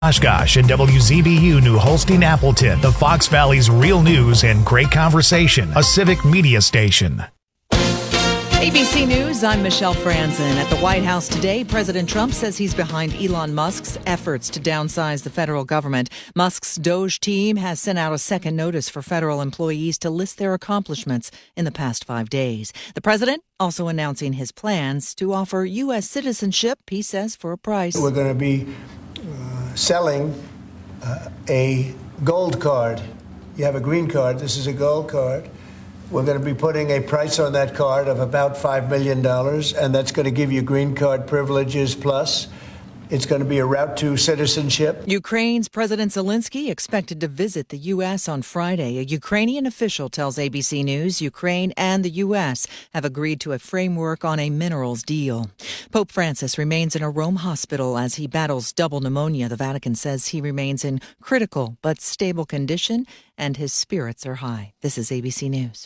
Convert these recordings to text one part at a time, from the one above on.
Oshkosh and WZBU New Holstein Appleton, the Fox Valley's real news and great conversation, a civic media station. ABC News, I'm Michelle Franzen. At the White House today, President Trump says he's behind Elon Musk's efforts to downsize the federal government. Musk's Doge team has sent out a second notice for federal employees to list their accomplishments in the past 5 days. The president also announcing his plans to offer U.S. citizenship, he says, for a price. We're going to be selling a gold card. You have a green card. This is a gold card. We're going to be putting a price on that card of about $5 million, and that's going to give you green card privileges plus. It's going to be a route to citizenship. Ukraine's President Zelensky expected to visit the U.S. on Friday. A Ukrainian official tells ABC News Ukraine and the U.S. have agreed to a framework on a minerals deal. Pope Francis remains in a Rome hospital as he battles double pneumonia. The Vatican says he remains in critical but stable condition and his spirits are high. This is ABC News.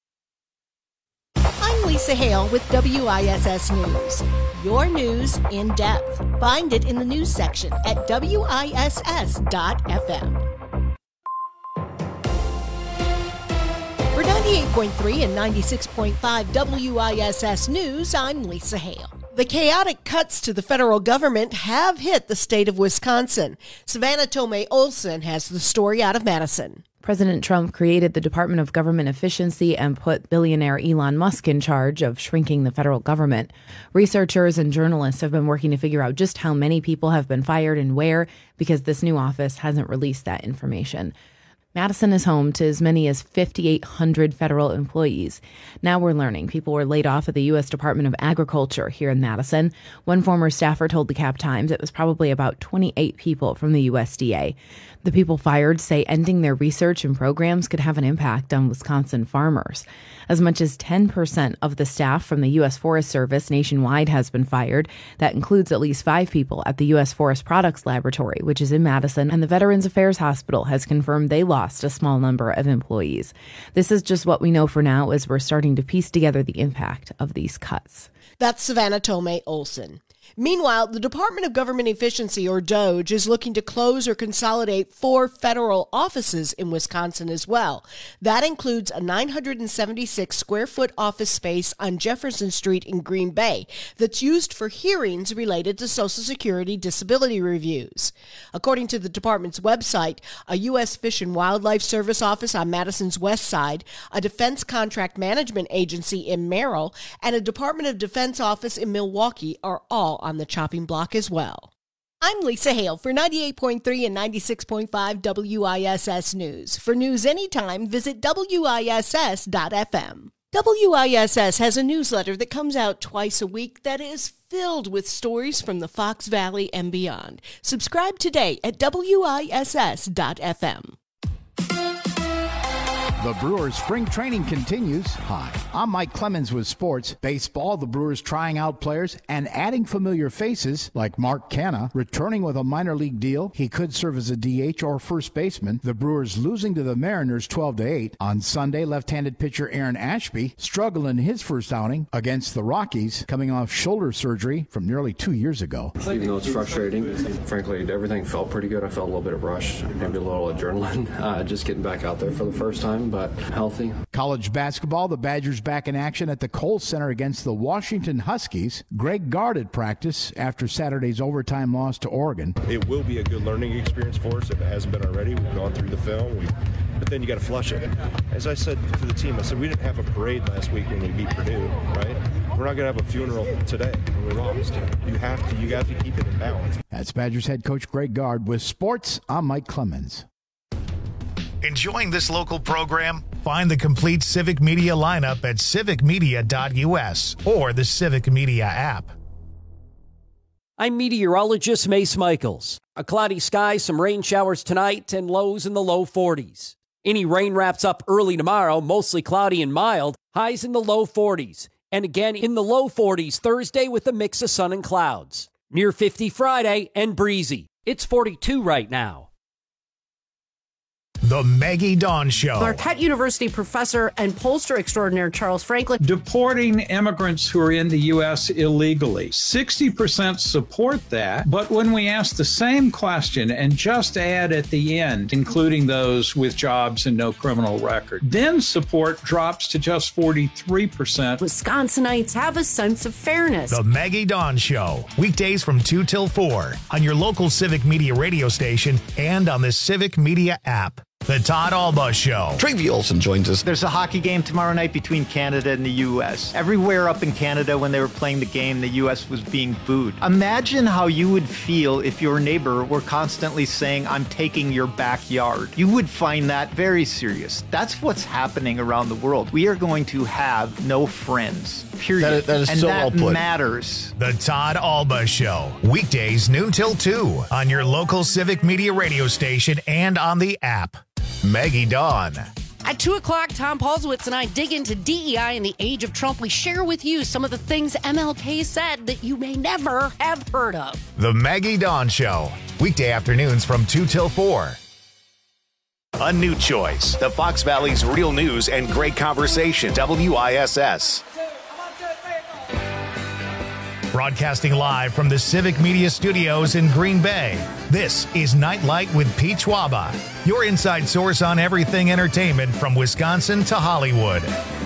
I'm Lisa Hale with WISS News. Your news in depth. Find it in the news section at WISS.FM. For 98.3 and 96.5 WISS News, I'm Lisa Hale. The chaotic cuts to the federal government have hit the state of Wisconsin. Savannah Tomei Olson has the story out of Madison. President Trump created the Department of Government Efficiency and put billionaire Elon Musk in charge of shrinking the federal government. Researchers and journalists have been working to figure out just how many people have been fired and where, because this new office hasn't released that information. Madison is home to as many as 5,800 federal employees. Now we're learning people were laid off at the U.S. Department of Agriculture here in Madison. One former staffer told the Cap Times it was probably about 28 people from the USDA. The people fired say ending their research and programs could have an impact on Wisconsin farmers. As much as 10% of the staff from the U.S. Forest Service nationwide has been fired. That includes at least 5 people at the U.S. Forest Products Laboratory, which is in Madison, and the Veterans Affairs Hospital has confirmed they lost a small number of employees. This is just what we know for now as we're starting to piece together the impact of these cuts. That's Savannah Tomei Olson. Meanwhile, the Department of Government Efficiency, or DOGE, is looking to close or consolidate 4 federal offices in Wisconsin as well. That includes a 976-square-foot office space on Jefferson Street in Green Bay that's used for hearings related to Social Security disability reviews. According to the department's website, a U.S. Fish and Wildlife Service office on Madison's west side, a Defense Contract Management Agency in Merrill, and a Department of Defense office in Milwaukee are all on the chopping block as well. I'm Lisa Hale for 98.3 and 96.5 WISS News. For news anytime, visit WISS.FM. WISS has a newsletter that comes out twice a week that is filled with stories from the Fox Valley and beyond. Subscribe today at WISS.FM. The Brewers spring training continues. Hi, I'm Mike Clemens with sports. Baseball, the Brewers trying out players and adding familiar faces like Mark Canha, returning with a minor league deal. He could serve as a DH or first baseman. The Brewers losing to the Mariners 12-8. On Sunday, left-handed pitcher Aaron Ashby struggled in his first outing against the Rockies, coming off shoulder surgery from nearly 2 years ago. Even though it's frustrating, frankly, everything felt pretty good. I felt a little bit of rush, maybe a little adrenaline, just getting back out there for the first time, but healthy. College basketball, the Badgers back in action at the Kohl Center against the Washington Huskies. Greg Gard at practice after Saturday's overtime loss to Oregon. It will be a good learning experience for us if it hasn't been already. We've gone through the film, but then you got to flush it. As I said to the team, I said we didn't have a parade last week when we beat Purdue, right? We're not going to have a funeral today when we lost. You have to keep it in balance. That's Badgers head coach Greg Gard. With sports, I'm Mike Clemens. Enjoying this local program? Find the complete Civic Media lineup at civicmedia.us or the Civic Media app. I'm meteorologist Mace Michaels. A cloudy sky, some rain showers tonight, and lows in the low 40s. Any rain wraps up early tomorrow, mostly cloudy and mild, highs in the low 40s. And again in the low 40s Thursday with a mix of sun and clouds. Near 50 Friday and breezy. It's 42 right now. The Maggie Dawn Show. Marquette University professor and pollster extraordinaire Charles Franklin. Deporting immigrants who are in the U.S. illegally. 60% support that, but when we ask the same question and just add at the end, including those with jobs and no criminal record, then support drops to just 43%. Wisconsinites have a sense of fairness. The Maggie Dawn Show. Weekdays from 2 till 4 on your local Civic Media radio station and on the Civic Media app. The Todd Alba Show. Travie Olson joins us. There's a hockey game tomorrow night between Canada and the U.S. Everywhere up in Canada when they were playing the game, the U.S. was being booed. Imagine how you would feel if your neighbor were constantly saying, "I'm taking your backyard." You would find that very serious. That's what's happening around the world. We are going to have no friends. Period. That is and so that well put. matters. The Todd Alba Show. Weekdays noon till 2 on your local Civic Media radio station and on the app. Maggie Dawn. At 2 o'clock, Tom Paulswitz and I dig into DEI in the age of Trump. We share with you some of the things MLK said that you may never have heard of. The Maggie Dawn Show. Weekday afternoons from 2 till 4. A new choice. The Fox Valley's real news and great conversation. WISS. Broadcasting live from the Civic Media Studios in Green Bay. This is Nightlight with Pete Schwaba, your inside source on everything entertainment from Wisconsin to Hollywood.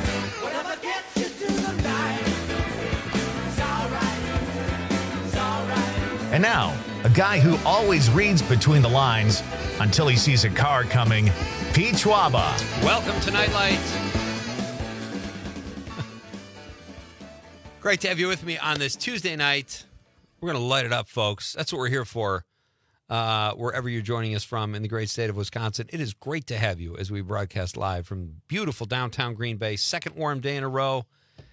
And now, a guy who always reads between the lines until he sees a car coming, Pete Schwaba. Welcome to Nightlight. Great to have you with me on this Tuesday night. We're going to light it up, folks. That's what we're here for. Wherever you're joining us from in the great state of Wisconsin, it is great to have you as we broadcast live from beautiful downtown Green Bay. Second warm day in a row.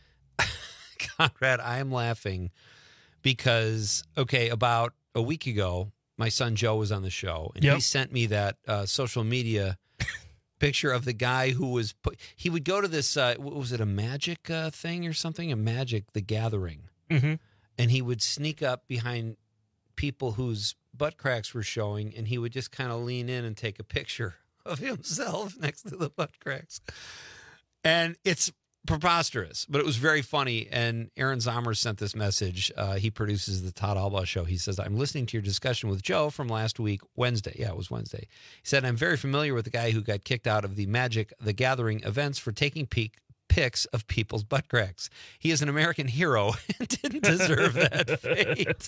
Conrad, I am laughing because, about a week ago, my son Joe was on the show, and he sent me that social media picture of the guy who was he would go to this was it a magic thing or something, the Gathering, and he would sneak up behind people whose butt cracks were showing, and he would just kind of lean in and take a picture of himself next to the butt cracks, and it's preposterous, but it was very funny. And Aaron Zomer sent this message. He produces the Todd Alba Show. He says, "I'm listening to your discussion with Joe from last week, Wednesday." Yeah, it was Wednesday. He said, "I'm very familiar with the guy who got kicked out of the the Gathering events for taking pics of people's butt cracks. He is an American hero and didn't deserve that fate."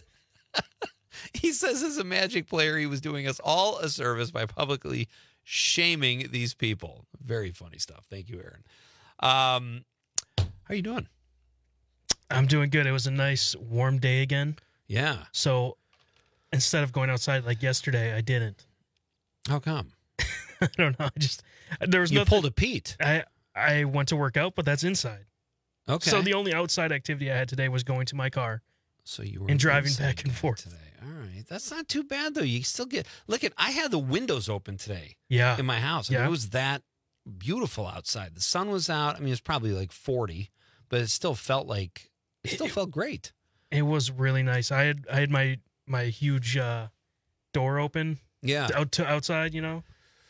He says, as a Magic player, he was doing us all a service by publicly shaming these people. Very funny stuff. Thank you, Aaron. How are you doing? I'm doing good. It was a nice warm day again. Yeah. So instead of going outside like yesterday, I didn't. How come? I don't know. There was You pulled a Pete. I went to work out, but that's inside. Okay. So the only outside activity I had today was going to my car. So you were and driving back and forth today. All right. That's not too bad though. You still get I had the windows open today. Yeah. In my house. I mean, it was that beautiful outside. The sun was out. I mean, it's probably like 40, but it still felt great. It was really nice. I had my huge door open. Yeah. Out to outside, you know.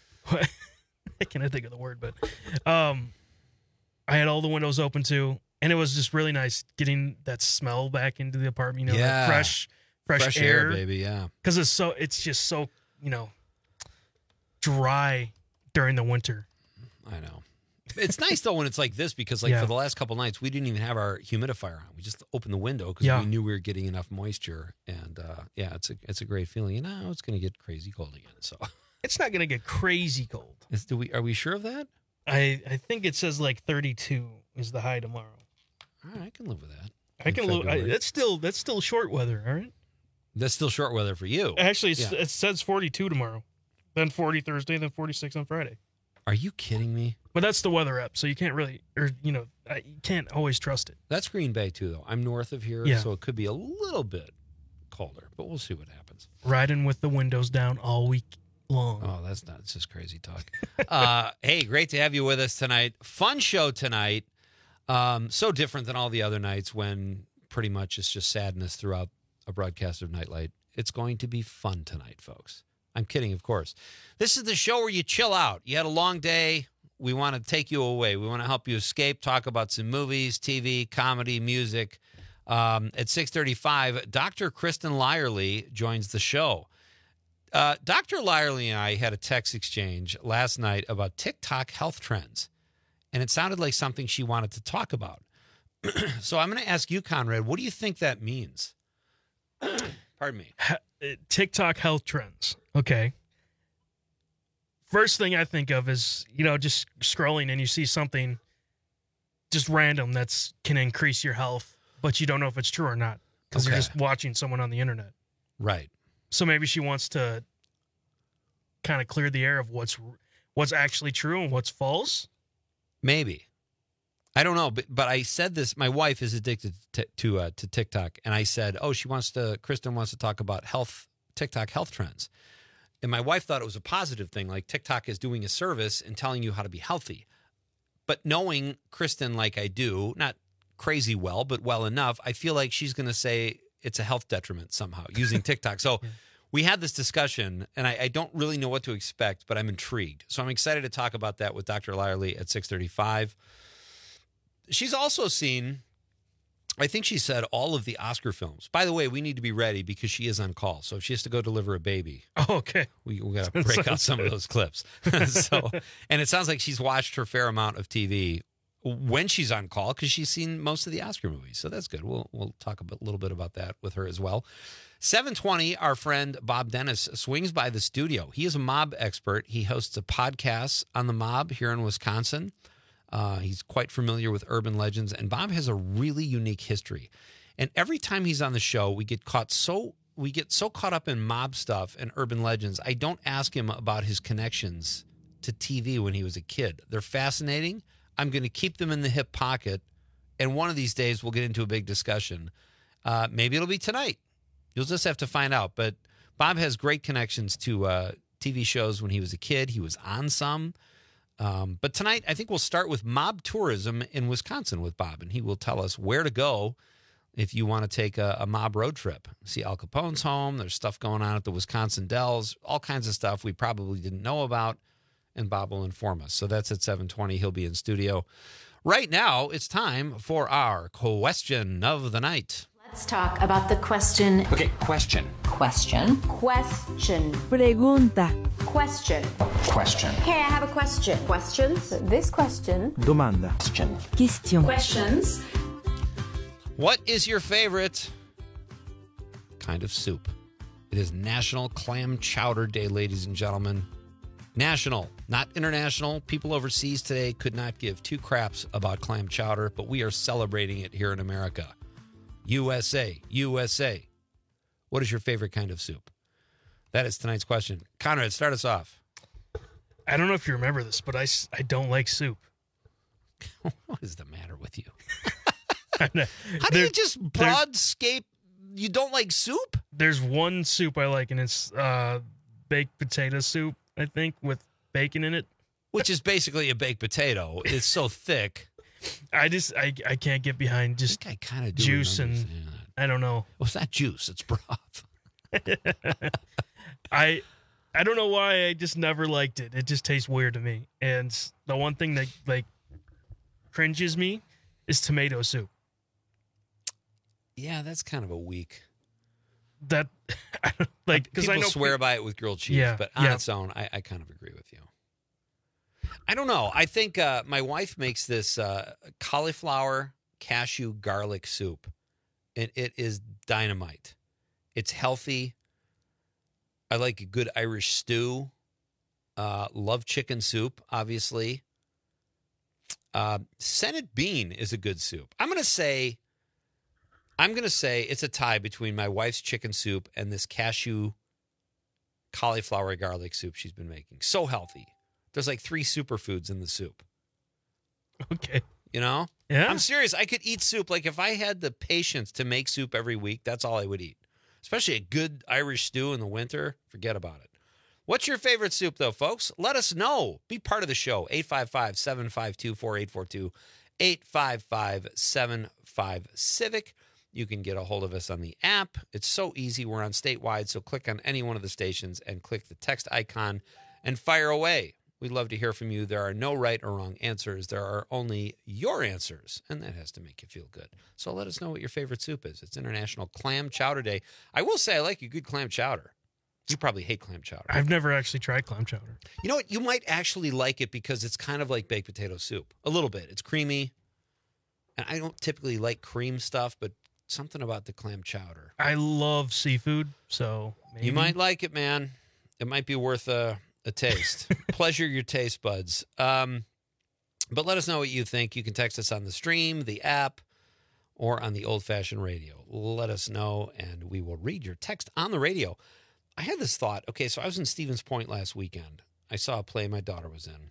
I can't think of the word, but I had all the windows open too, and it was just really nice getting that smell back into the apartment. You know, that fresh air, baby. Yeah. Because it's just so dry during the winter. I know. It's nice though when it's like this because for the last couple nights we didn't even have our humidifier on. We just opened the window because we knew we were getting enough moisture, and it's a great feeling. And now it's going to get crazy cold again. So it's not going to get crazy cold. Are we sure of that? I think it says like 32 is the high tomorrow. All right, I can live with that. I can live. That's still short weather. All right. That's still short weather for you. Actually, it says 42 tomorrow, then 40 Thursday, then 46 on Friday. Are you kidding me? But that's the weather app, so you can't really, you can't always trust it. That's Green Bay too, though. I'm north of here, so it could be a little bit colder, but we'll see what happens. Riding with the windows down all week long. Oh, that's not. It's just crazy talk. Hey, great to have you with us tonight. Fun show tonight. So different than all the other nights when pretty much it's just sadness throughout a broadcast of Nightlight. It's going to be fun tonight, folks. I'm kidding, of course. This is the show where you chill out. You had a long day. We want to take you away. We want to help you escape, talk about some movies, TV, comedy, music. At 6:35, Dr. Kristen Lyerly joins the show. Dr. Lyerly and I had a text exchange last night about TikTok health trends, and it sounded like something she wanted to talk about. So I'm going to ask you, Conrad, what do you think that means? Pardon me. TikTok health trends. Okay. First thing I think of is, just scrolling and you see something just random that's can increase your health, but you don't know if it's true or not because you're just watching someone on the internet. Right. So maybe she wants to kind of clear the air of what's actually true and what's false. Maybe. I don't know, but I said this. My wife is addicted to TikTok, and I said, Kristen wants to talk about TikTok health trends. And my wife thought it was a positive thing, like TikTok is doing a service and telling you how to be healthy. But knowing Kristen like I do, not crazy well, but well enough, I feel like she's going to say it's a health detriment somehow using TikTok. So we had this discussion, and I don't really know what to expect, but I'm intrigued. So I'm excited to talk about that with Dr. Lyerly at 6:35. She's also seen, I think she said, all of the Oscar films. By the way, we need to be ready because she is on call. So if she has to go deliver a baby, okay, we got to break out some of those clips. And it sounds like she's watched her fair amount of TV when she's on call because she's seen most of the Oscar movies. So that's good. We'll talk a little bit about that with her as well. 7:20, our friend Bob Dennis swings by the studio. He is a mob expert. He hosts a podcast on the mob here in Wisconsin. He's quite familiar with urban legends, and Bob has a really unique history. And every time he's on the show, we get so caught up in mob stuff and urban legends. I don't ask him about his connections to TV when he was a kid. They're fascinating. I'm going to keep them in the hip pocket, and one of these days we'll get into a big discussion. Maybe it'll be tonight. You'll just have to find out. But Bob has great connections to TV shows when he was a kid. He was on some. But tonight, I think we'll start with mob tourism in Wisconsin with Bob, and he will tell us where to go if you want to take a mob road trip. See Al Capone's home. There's stuff going on at the Wisconsin Dells, all kinds of stuff we probably didn't know about, and Bob will inform us. So that's at 7:20. He'll be in studio. Right now, it's time for our question of the night. Let's talk about the question. Okay, question. Question. Pregunta. Question. Hey, I have a question. Questions? This question. Domanda. Question. Questions. What is your favorite kind of soup? It is National Clam Chowder Day, ladies and gentlemen. National, not international. People overseas today could not give two craps about clam chowder, but we are celebrating it here in America. USA, USA. What is your favorite kind of soup? That is tonight's question. Conrad, start us off. I don't know if you remember this, but I don't like soup. What is the matter with you? How do you just broadscape? You don't like soup? There's one soup I like, and it's baked potato soup, I think, with bacon in it. Which is basically a baked potato. It's so thick. I can't get behind just I kind of juice and I don't know. Well, it's not juice, it's broth. I don't know why I just never liked it. It just tastes weird to me. And the one thing that like cringes me is tomato soup. Yeah, that's kind of a weak. That like because I know swear by it with grilled cheese, but on its own, I kind of agree with you. I don't know. I think my wife makes this cauliflower cashew garlic soup, and it is dynamite. It's healthy. I like a good Irish stew. Love chicken soup, obviously. Senate bean is a good soup. I'm gonna say it's a tie between my wife's chicken soup and this cashew cauliflower garlic soup she's been making. So healthy. There's like 3 superfoods in the soup. Okay. You know? Yeah. I'm serious. I could eat soup. Like if I had the patience to make soup every week, that's all I would eat. Especially a good Irish stew in the winter. Forget about it. What's your favorite soup, though, folks? Let us know. Be part of the show. 855-752-4842. 855-75-CIVIC. You can get a hold of us on the app. It's so easy. We're on statewide, so click on any one of the stations and click the text icon and fire away. We'd love to hear from you. There are no right or wrong answers. There are only your answers, and that has to make you feel good. So let us know what your favorite soup is. It's International Clam Chowder Day. I will say I like a good clam chowder. You probably hate clam chowder. I've never actually tried clam chowder. You know what? You might actually like it because it's kind of like baked potato soup. A little bit. It's creamy. And I don't typically like cream stuff, but something about the clam chowder. I love seafood, so maybe. You might like it, man. It might be worth a taste. Pleasure your taste buds. But let us know what you think. You can text us on the stream, the app, or on the old-fashioned radio. Let us know, and we will read your text on the radio. I had this thought. Okay, so I was in Stevens Point last weekend. I saw a play my daughter was in.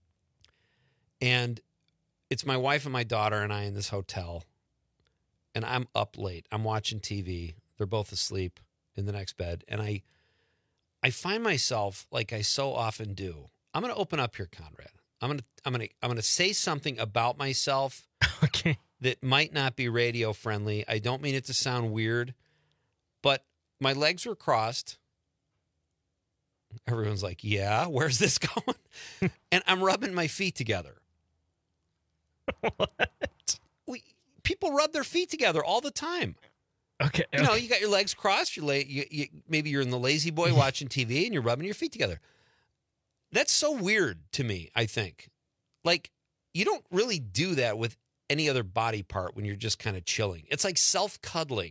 And it's my wife and my daughter and I in this hotel. And I'm up late. I'm watching TV. They're both asleep in the next bed. And I find myself, like I so often do, I'm going to open up here, Conrad. I'm going to say something about myself that might not be radio friendly. I don't mean it to sound weird, but my legs were crossed. Everyone's like, yeah, where's this going? And I'm rubbing my feet together. What? People rub their feet together all the time. Okay. You know, you got your legs crossed. Maybe you're in the lazy boy watching TV and you're rubbing your feet together. That's so weird to me, I think. Like, you don't really do that with any other body part when you're just kind of chilling. It's like self-cuddling.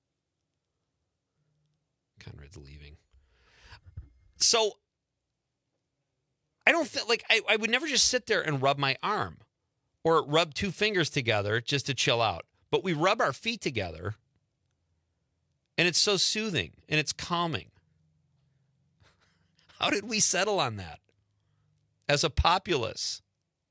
Conrad's leaving. So, I don't think, like, I would never just sit there and rub my arm or rub two fingers together just to chill out. But we rub our feet together, and it's so soothing, and it's calming. How did we settle on that as a populace?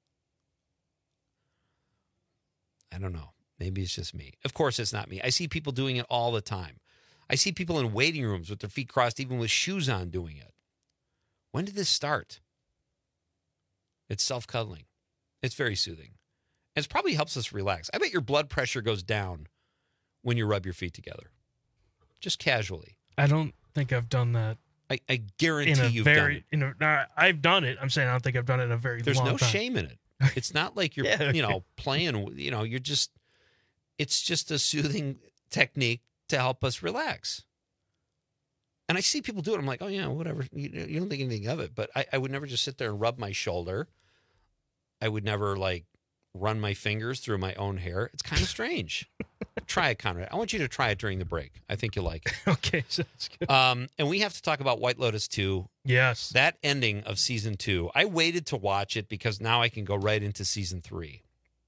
I don't know. Maybe it's just me. Of course, it's not me. I see people doing it all the time. I see people in waiting rooms with their feet crossed, even with shoes on, doing it. When did this start? It's self-cuddling. It's very soothing. And it probably helps us relax. I bet your blood pressure goes down when you rub your feet together. Just casually. I don't think I've done that. I guarantee you've done it. I've done it. I'm saying I don't think I've done it in a very long time. There's no shame in it. It's not like you're, playing, you're just, it's just a soothing technique to help us relax. And I see people do it. I'm like, oh, yeah, whatever. You don't think anything of it. But I would never just sit there and rub my shoulder. I would never, run my fingers through my own hair. It's kind of strange. Try it, Conrad. I want you to try it during the break. I think you'll like it. Okay, sounds good. And we have to talk about White Lotus 2. Yes. That ending of season 2. I waited to watch it because now I can go right into season 3.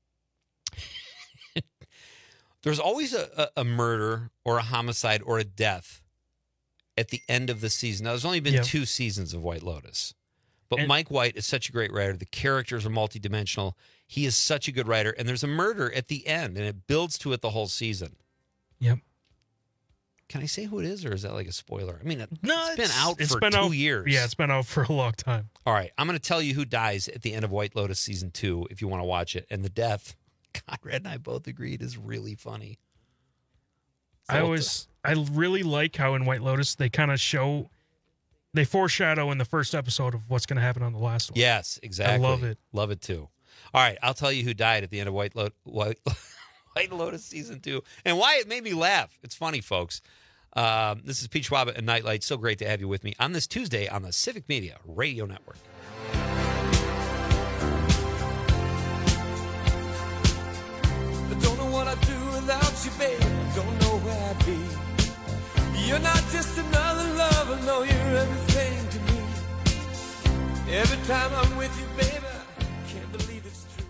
There's always a murder or a homicide or a death at the end of the season. Now, there's only been 2 seasons of White Lotus. But Mike White is such a great writer. The characters are multidimensional. He is such a good writer. And there's a murder at the end, and it builds to it the whole season. Yep. Can I say who it is, or is that like a spoiler? I mean, it's been out for 2 years. Yeah, it's been out for a long time. All right. I'm going to tell you who dies at the end of White Lotus season 2 if you want to watch it. And the death, Conrad and I both agreed, is really funny. So I really like how in White Lotus they kind of they foreshadow in the first episode of what's going to happen on the last one. Yes, exactly. I love it. Love it too. All right, I'll tell you who died at the end of White Lotus season 2 and why it made me laugh. It's funny, folks. This is Pete Schwab and Nightlight. So great to have you with me on this Tuesday on the Civic Media Radio Network. I don't know what I'd do without you, babe. I don't know where I'd be. You're not just another lover, no, you're everything to me. Every time I'm with you, baby, I can't believe it's true.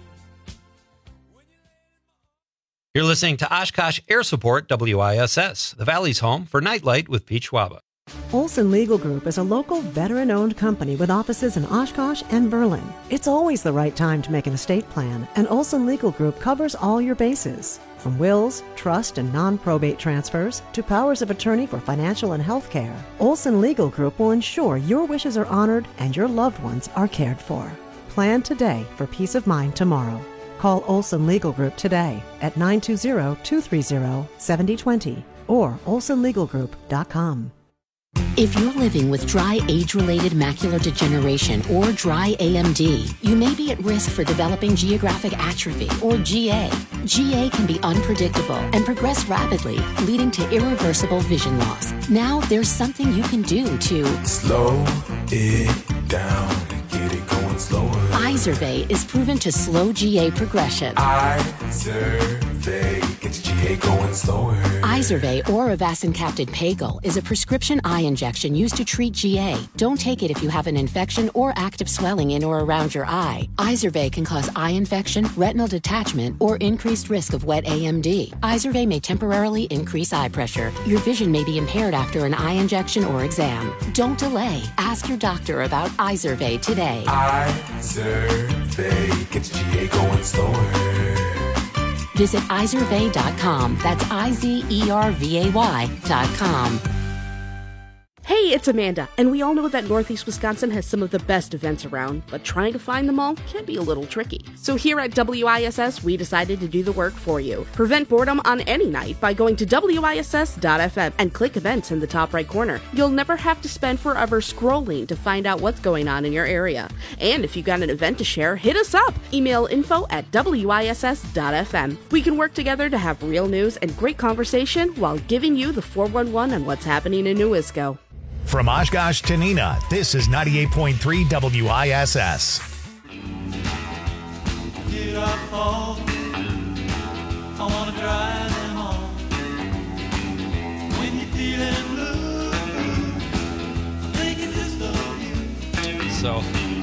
You're listening to Oshkosh Air Support, WISS, the Valley's home for Nightlight with Pete Schwab. Olson Legal Group is a local veteran-owned company with offices in Oshkosh and Berlin. It's always the right time to make an estate plan, and Olson Legal Group covers all your bases. From wills, trust, and non-probate transfers to powers of attorney for financial and health care, Olson Legal Group will ensure your wishes are honored and your loved ones are cared for. Plan today for peace of mind tomorrow. Call Olson Legal Group today at 920-230-7020 or olsonlegalgroup.com. If you're living with dry age-related macular degeneration or dry AMD, you may be at risk for developing geographic atrophy or GA. GA can be unpredictable and progress rapidly, leading to irreversible vision loss. Now there's something you can do to slow it down and get it going slower. Izervay is proven to slow GA progression. Izervay gets GA going slower. Izervay or avacincaptad pegol is a prescription eye injection used to treat GA. Don't take it if you have an infection or active swelling in or around your eye. Izervay can cause eye infection, retinal detachment, or increased risk of wet AMD. Izervay may temporarily increase eye pressure. Your vision may be impaired after an eye injection or exam. Don't delay. Ask your doctor about Izervay today. Izervay gets GA going slower. Visit Izervay.com. That's IZERVAY.com. Hey, it's Amanda, and we all know that Northeast Wisconsin has some of the best events around, but trying to find them all can be a little tricky. So here at WISS, we decided to do the work for you. Prevent boredom on any night by going to WISS.FM and click events in the top right corner. You'll never have to spend forever scrolling to find out what's going on in your area. And if you got an event to share, hit us up. Email info@WISS.FM. We can work together to have real news and great conversation while giving you the 411 on what's happening in New Isco. From Oshkosh to Neenah, this is 98.3 WISS. Get up home. I want to drive them home. When you're feeling blue, I'm thinking just of you. So,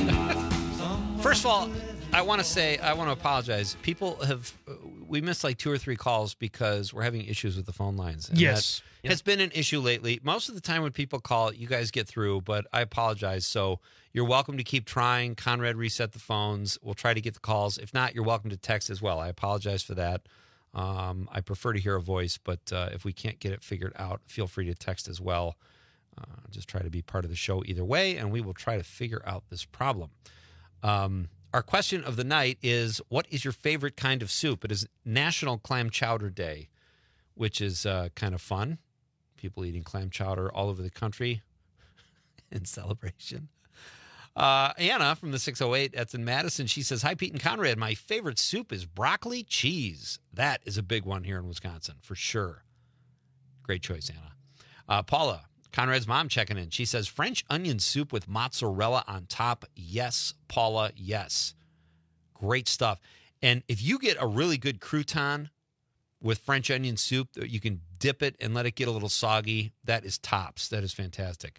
first of all, I want to apologize. People we missed like 2 or 3 calls because we're having issues with the phone lines. And yes. That has been an issue lately. Most of the time when people call, you guys get through, but I apologize. So you're welcome to keep trying. Conrad reset the phones. We'll try to get the calls. If not, you're welcome to text as well. I apologize for that. I prefer to hear a voice, but if we can't get it figured out, feel free to text as well. Just try to be part of the show either way, and we will try to figure out this problem. Our question of the night is, what is your favorite kind of soup? It is National Clam Chowder Day, which is kind of fun. People eating clam chowder all over the country in celebration. Anna from the 608, that's in Madison. She says, hi, Pete and Conrad. My favorite soup is broccoli cheese. That is a big one here in Wisconsin, for sure. Great choice, Anna. Paula, Conrad's mom, checking in. She says, French onion soup with mozzarella on top. Yes, Paula, yes. Great stuff. And if you get a really good crouton with French onion soup, you can dip it and let it get a little soggy. That is tops. That is fantastic.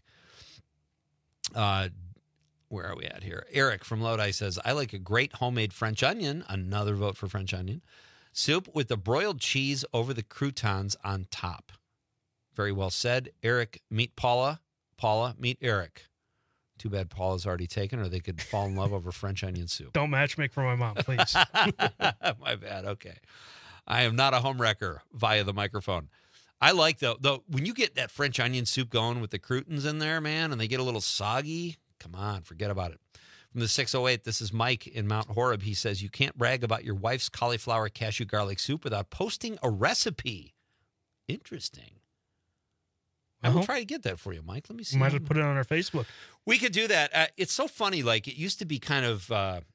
Where are we at here? Eric from Lodi says, I like a great homemade French onion. Another vote for French onion. Soup with the broiled cheese over the croutons on top. Very well said. Eric, meet Paula. Paula, meet Eric. Too bad Paula's already taken, or they could fall in love over French onion soup. Don't matchmake for my mom, please. My bad. Okay. I am not a homewrecker via the microphone. I like, though, when you get that French onion soup going with the croutons in there, man, and they get a little soggy, come on, forget about it. From the 608, this is Mike in Mount Horeb. He says, you can't brag about your wife's cauliflower cashew garlic soup without posting a recipe. Interesting. I will try to get that for you, Mike. Let me see. We might have put it on our Facebook. We could do that. It's so funny. Like, it used to be kind of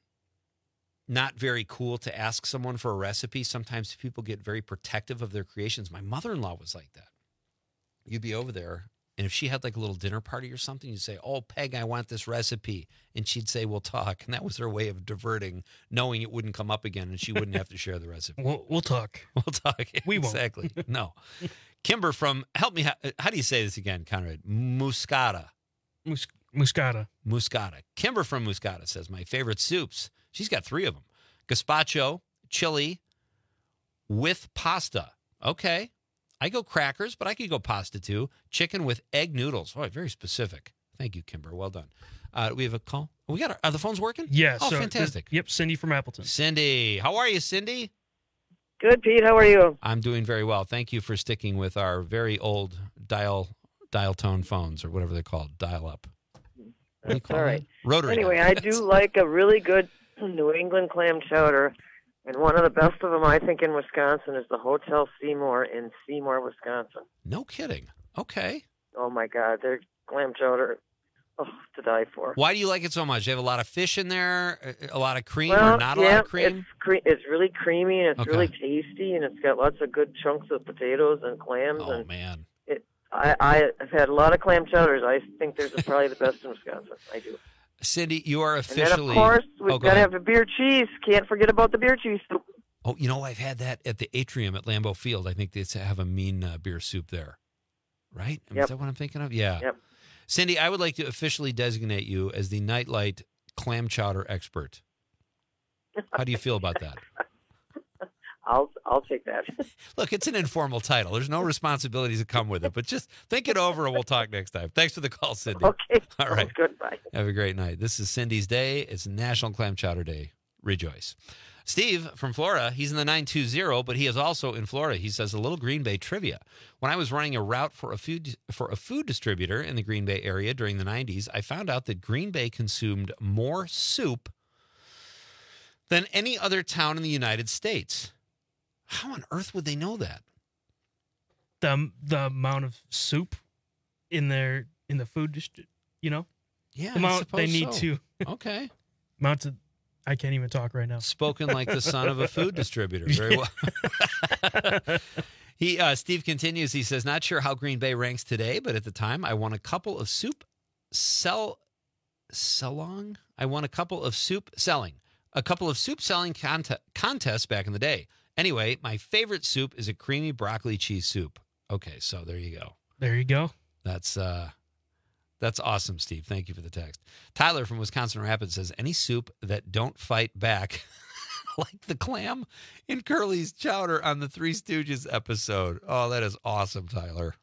not very cool to ask someone for a recipe. Sometimes people get very protective of their creations. My mother-in-law was like that. You'd be over there, and if she had like a little dinner party or something, you'd say, oh, Peg, I want this recipe. And she'd say, we'll talk. And that was her way of diverting, knowing it wouldn't come up again and she wouldn't have to share the recipe. We'll talk. We'll talk. We won't. Exactly. No. Kimber from, help me, how do you say this again, Conrad? Muscata. Muscata. Muscata. Kimber from Muscata says, my favorite soups. She's got 3 of them. Gazpacho, chili, with pasta. Okay. I go crackers, but I could go pasta too. Chicken with egg noodles. Oh, very specific. Thank you, Kimber. Well done. We have a call. Are the phones working? Yeah. Oh, fantastic. Yep. Cindy from Appleton. Cindy. How are you, Cindy? Good, Pete. How are you? I'm doing very well. Thank you for sticking with our very old dial tone phones, or whatever they're called, dial up. That's all right. Rotary. Anyway, I do like a really good New England clam chowder. And one of the best of them, I think, in Wisconsin is the Hotel Seymour in Seymour, Wisconsin. No kidding. Okay. Oh, my God. Their clam chowder, to die for. Why do you like it so much? Do you have a lot of fish in there, a lot of cream, Well, or not a lot of cream? It's really creamy, and it's Okay. really tasty, and it's got lots of good chunks of potatoes and clams. Oh, and man. I've had a lot of clam chowders. I think they're probably the best in Wisconsin. I do. Cindy, you are And officially... then, of course, we've go got to ahead. have a beer cheese. Can't forget about the beer cheese. Oh, I've had that at the Atrium at Lambeau Field. I think they have a mean beer soup there. Right? Yep. Is that what I'm thinking of? Yeah. Yep. Cindy, I would like to officially designate you as the Nightlight clam chowder expert. How do you feel about that? I'll take that. Look, it's an informal title. There's no responsibilities that come with it, but just think it over and we'll talk next time. Thanks for the call, Cindy. Okay. All right. Goodbye. Have a great night. This is Cindy's Day. It's National Clam Chowder Day. Rejoice. Steve from Florida, he's in the 920, but he is also in Florida. He says a little Green Bay trivia. When I was running a route for a food distributor in the Green Bay area during the 90s, I found out that Green Bay consumed more soup than any other town in the United States. How on earth would they know that? The amount of soup in the food district, Yeah, the amount they need so. to. Okay. Amount of, I can't even talk right now. Spoken like the son of a food distributor. Very well. Steve continues. He says, not sure how Green Bay ranks today, but at the time I won a couple of soup selling contests back in the day. Anyway, my favorite soup is a creamy broccoli cheese soup. Okay, so there you go. There you go. That's awesome, Steve. Thank you for the text. Tyler from Wisconsin Rapids says, any soup that don't fight back, like the clam in Curly's chowder on the Three Stooges episode. Oh, that is awesome, Tyler.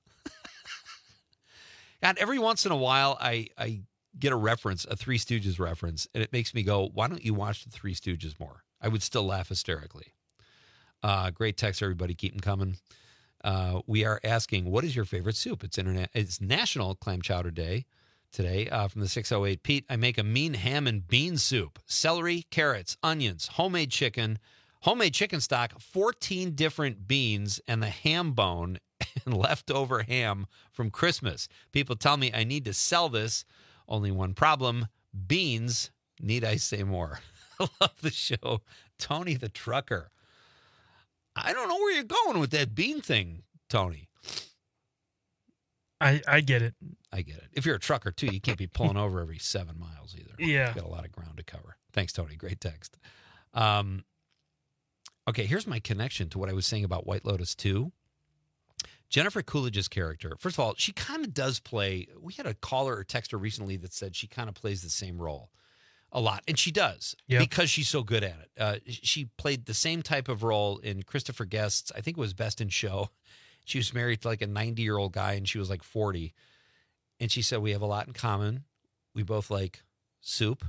God, every once in a while, I get a Three Stooges reference, and it makes me go, why don't you watch the Three Stooges more? I would still laugh hysterically. Great text, everybody. Keep them coming. We are asking, what is your favorite soup? It's National Clam Chowder Day today. From the 608, Pete, I make a mean ham and bean soup. Celery, carrots, onions, homemade chicken stock, 14 different beans, and the ham bone and leftover ham from Christmas. People tell me I need to sell this. Only one problem, beans. Need I say more? I love the show. Tony the Trucker. I don't know where you're going with that bean thing, Tony. I get it. I get it. If you're a trucker, too, you can't be pulling over every 7 miles either. Yeah. You've got a lot of ground to cover. Thanks, Tony. Great text. Okay, here's my connection to what I was saying about White Lotus 2. Jennifer Coolidge's character, first of all, she kind of does play, we had a caller or texter recently that said she kind of plays the same role a lot, and she does, because she's so good at it. She played the same type of role in Christopher Guest's, I think it was Best in Show. She was married to like a 90-year-old guy, and she was like 40. And she said, we have a lot in common. We both like soup.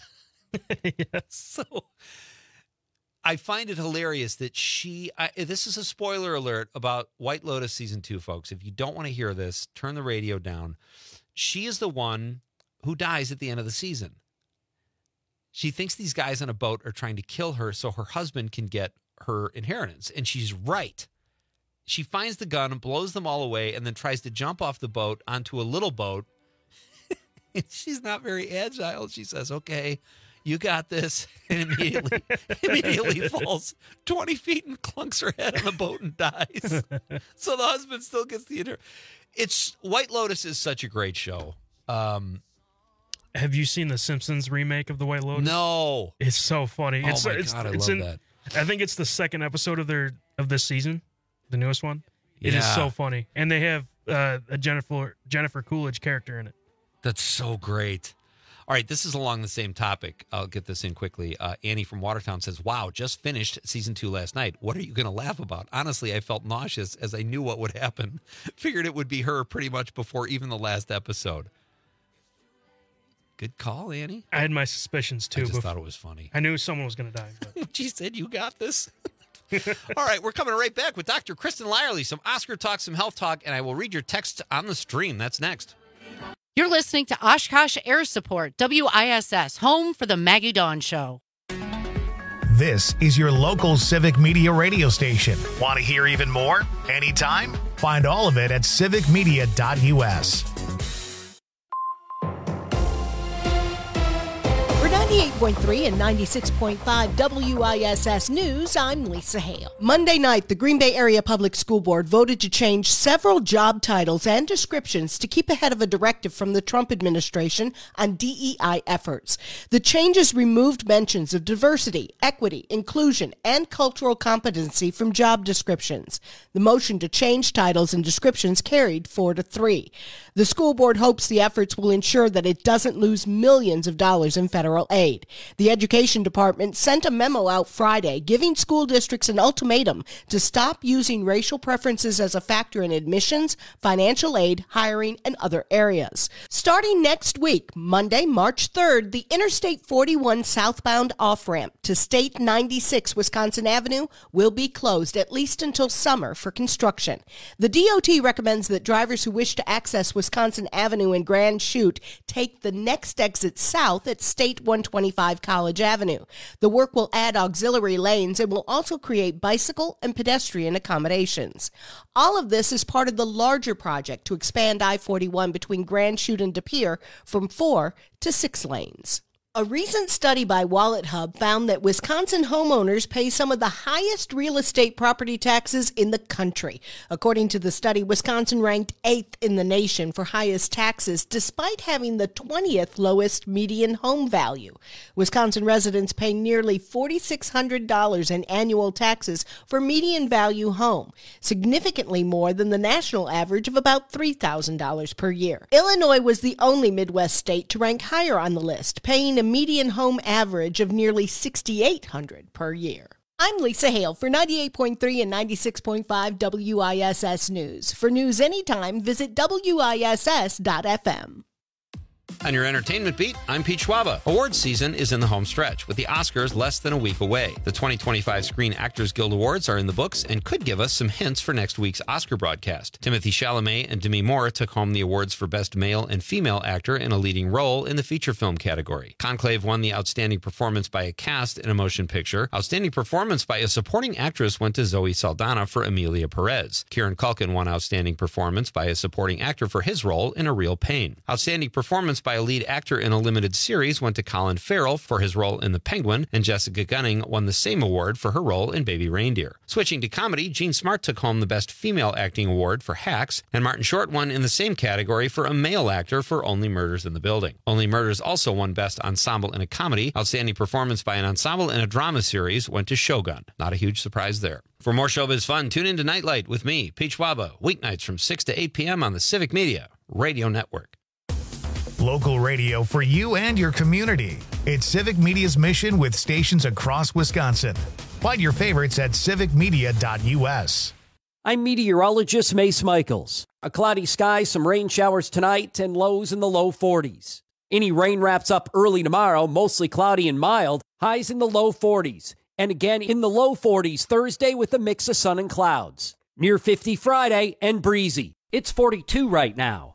So I find it hilarious that this is a spoiler alert about White Lotus Season 2, folks. If you don't want to hear this, turn the radio down. She is the one who dies at the end of the season. She thinks these guys on a boat are trying to kill her so her husband can get her inheritance. And she's right. She finds the gun and blows them all away and then tries to jump off the boat onto a little boat. She's not very agile. She says, okay, you got this. And immediately falls 20 feet and clunks her head on the boat and dies. So the husband still gets the inheritance. White Lotus is such a great show. Have you seen the Simpsons remake of the White Lotus? No. It's so funny. Oh, my God, I love that. I think it's the second episode of this season, the newest one. It is so funny. And they have a Jennifer Coolidge character in it. That's so great. All right, this is along the same topic. I'll get this in quickly. Annie from Watertown says, wow, just finished season 2 last night. What are you going to laugh about? Honestly, I felt nauseous as I knew what would happen. Figured it would be her pretty much before even the last episode. Good call, Annie. I had my suspicions, too. I just thought it was funny. I knew someone was going to die. But. She said, you got this. All right, we're coming right back with Dr. Kristen Lyerly, some Oscar talk, some health talk, and I will read your text on the stream. That's next. You're listening to Oshkosh Air Support, WISS, home for the Maggie Dawn Show. This is your local Civic Media radio station. Want to hear even more? Anytime? Find all of it at civicmedia.us. For 98.3 and 96.5 WISS News, I'm Lisa Hale. Monday night, the Green Bay Area Public School Board voted to change several job titles and descriptions to keep ahead of a directive from the Trump administration on DEI efforts. The changes removed mentions of diversity, equity, inclusion, and cultural competency from job descriptions. The motion to change titles and descriptions carried 4-3. The school board hopes the efforts will ensure that it doesn't lose millions of dollars in federal aid. The Education Department sent a memo out Friday giving school districts an ultimatum to stop using racial preferences as a factor in admissions, financial aid, hiring, and other areas. Starting next week, Monday, March 3rd, the Interstate 41 southbound off-ramp to State 96 Wisconsin Avenue will be closed at least until summer for construction. The DOT recommends that drivers who wish to access Wisconsin Avenue and Grand Chute take the next exit south at State 125 College Avenue. The work will add auxiliary lanes and will also create bicycle and pedestrian accommodations. All of this is part of the larger project to expand I-41 between Grand Chute and De Pere from 4 to 6 lanes. A recent study by WalletHub found that Wisconsin homeowners pay some of the highest real estate property taxes in the country. According to the study, Wisconsin ranked 8th in the nation for highest taxes, despite having the 20th lowest median home value. Wisconsin residents pay nearly $4,600 in annual taxes for median value home, significantly more than the national average of about $3,000 per year. Illinois was the only Midwest state to rank higher on the list, paying a median home average of nearly $6,800 per year. I'm Lisa Hale for 98.3 and 96.5 WISS News. For news anytime, visit WISS.FM. On your entertainment beat, I'm Pete Schwaba. Awards season is in the home stretch, with the Oscars less than a week away. The 2025 Screen Actors Guild Awards are in the books and could give us some hints for next week's Oscar broadcast. Timothée Chalamet and Demi Moore took home the awards for Best Male and Female Actor in a Leading Role in the feature film category. Conclave won the Outstanding Performance by a Cast in a Motion Picture. Outstanding Performance by a Supporting Actress went to Zoe Saldana for Emilia Perez. Kieran Culkin won Outstanding Performance by a Supporting Actor for his role in A Real Pain. Outstanding Performance by a Lead Actor in a Limited Series went to Colin Farrell for his role in The Penguin, and Jessica Gunning won the same award for her role in Baby Reindeer. Switching to comedy, Jean Smart took home the Best Female Acting Award for Hacks, and Martin Short won in the same category for a male actor for Only Murders in the Building. Only Murders also won Best Ensemble in a Comedy. Outstanding Performance by an Ensemble in a Drama Series went to Shogun. Not a huge surprise there. For more showbiz fun, tune in to Nightlight with me, Pete Schwaba, weeknights from 6 to 8 p.m. on the Civic Media Radio Network. Local radio for you and your community. It's Civic Media's mission with stations across Wisconsin. Find your favorites at civicmedia.us. I'm meteorologist Mace Michaels. A cloudy sky, some rain showers tonight, and lows in the low 40s. Any rain wraps up early tomorrow, mostly cloudy and mild, highs in the low 40s. And again in the low 40s Thursday with a mix of sun and clouds. Near 50 Friday and breezy. It's 42 right now.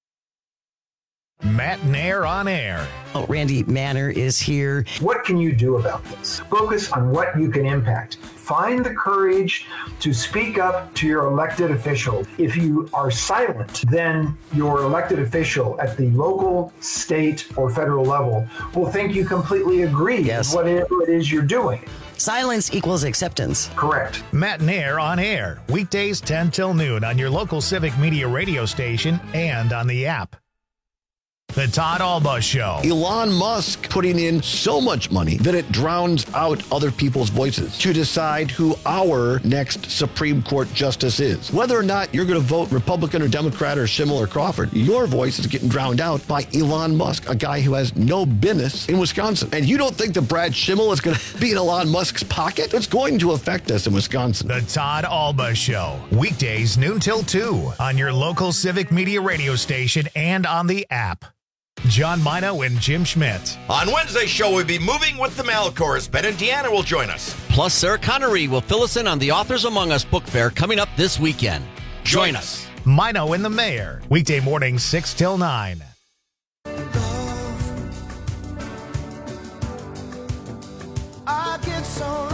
Matt Nair on air. Oh, Randy Manor is here. What can you do about this? Focus on what you can impact. Find the courage to speak up to your elected official. If you are silent, then your elected official at the local, state, or federal level will think you completely agree with whatever it is you're doing. Silence equals acceptance. Correct. Matt Nair on air. Weekdays 10 till noon on your local Civic Media radio station and on the app. The Todd Alba Show. Elon Musk putting in so much money that it drowns out other people's voices to decide who our next Supreme Court justice is. Whether or not you're going to vote Republican or Democrat or Schimmel or Crawford, your voice is getting drowned out by Elon Musk, a guy who has no business in Wisconsin. And you don't think that Brad Schimmel is going to be in Elon Musk's pocket? It's going to affect us in Wisconsin. The Todd Alba Show. Weekdays noon till 2 on your local Civic Media radio station and on the app. John Mino and Jim Schmidt. On Wednesday's show, we'll be moving with the Malcors. Ben and Deanna will join us. Plus, Sarah Connery will fill us in on the Authors Among Us book fair coming up this weekend. Join us. Mino and the Mayor. Weekday mornings 6 till 9. I get so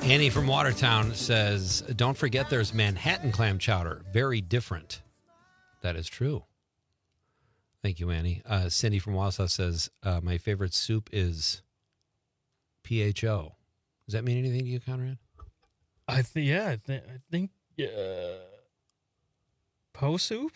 Annie from Watertown says, don't forget there's Manhattan clam chowder. Very different. That is true. Thank you, Annie. Cindy from Wausau says, my favorite soup is PHO. Does that mean anything to you, Conrad? I think Po soup?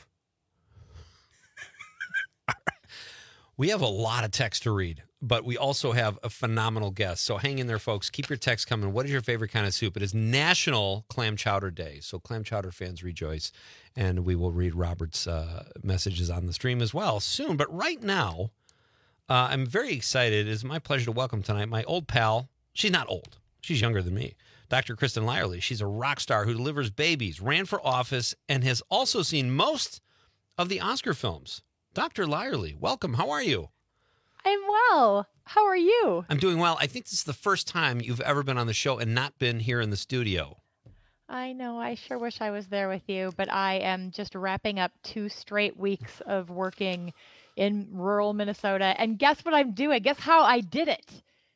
We have a lot of text to read, but we also have a phenomenal guest. So hang in there, folks. Keep your texts coming. What is your favorite kind of soup? It is National Clam Chowder Day. So clam chowder fans rejoice. And we will read Robert's messages on the stream as well soon. But right now, I'm very excited. It is my pleasure to welcome tonight my old pal. She's not old. She's younger than me. Dr. Kristen Lyerly. She's a rock star who delivers babies, ran for office, and has also seen most of the Oscar films. Dr. Lyerly, welcome. How are you? I'm well. How are you? I'm doing well. I think this is the first time you've ever been on the show and not been here in the studio. I know. I sure wish I was there with you, but I am just wrapping up 2 straight weeks of working in rural Minnesota. And guess what I'm doing? Guess how I did it?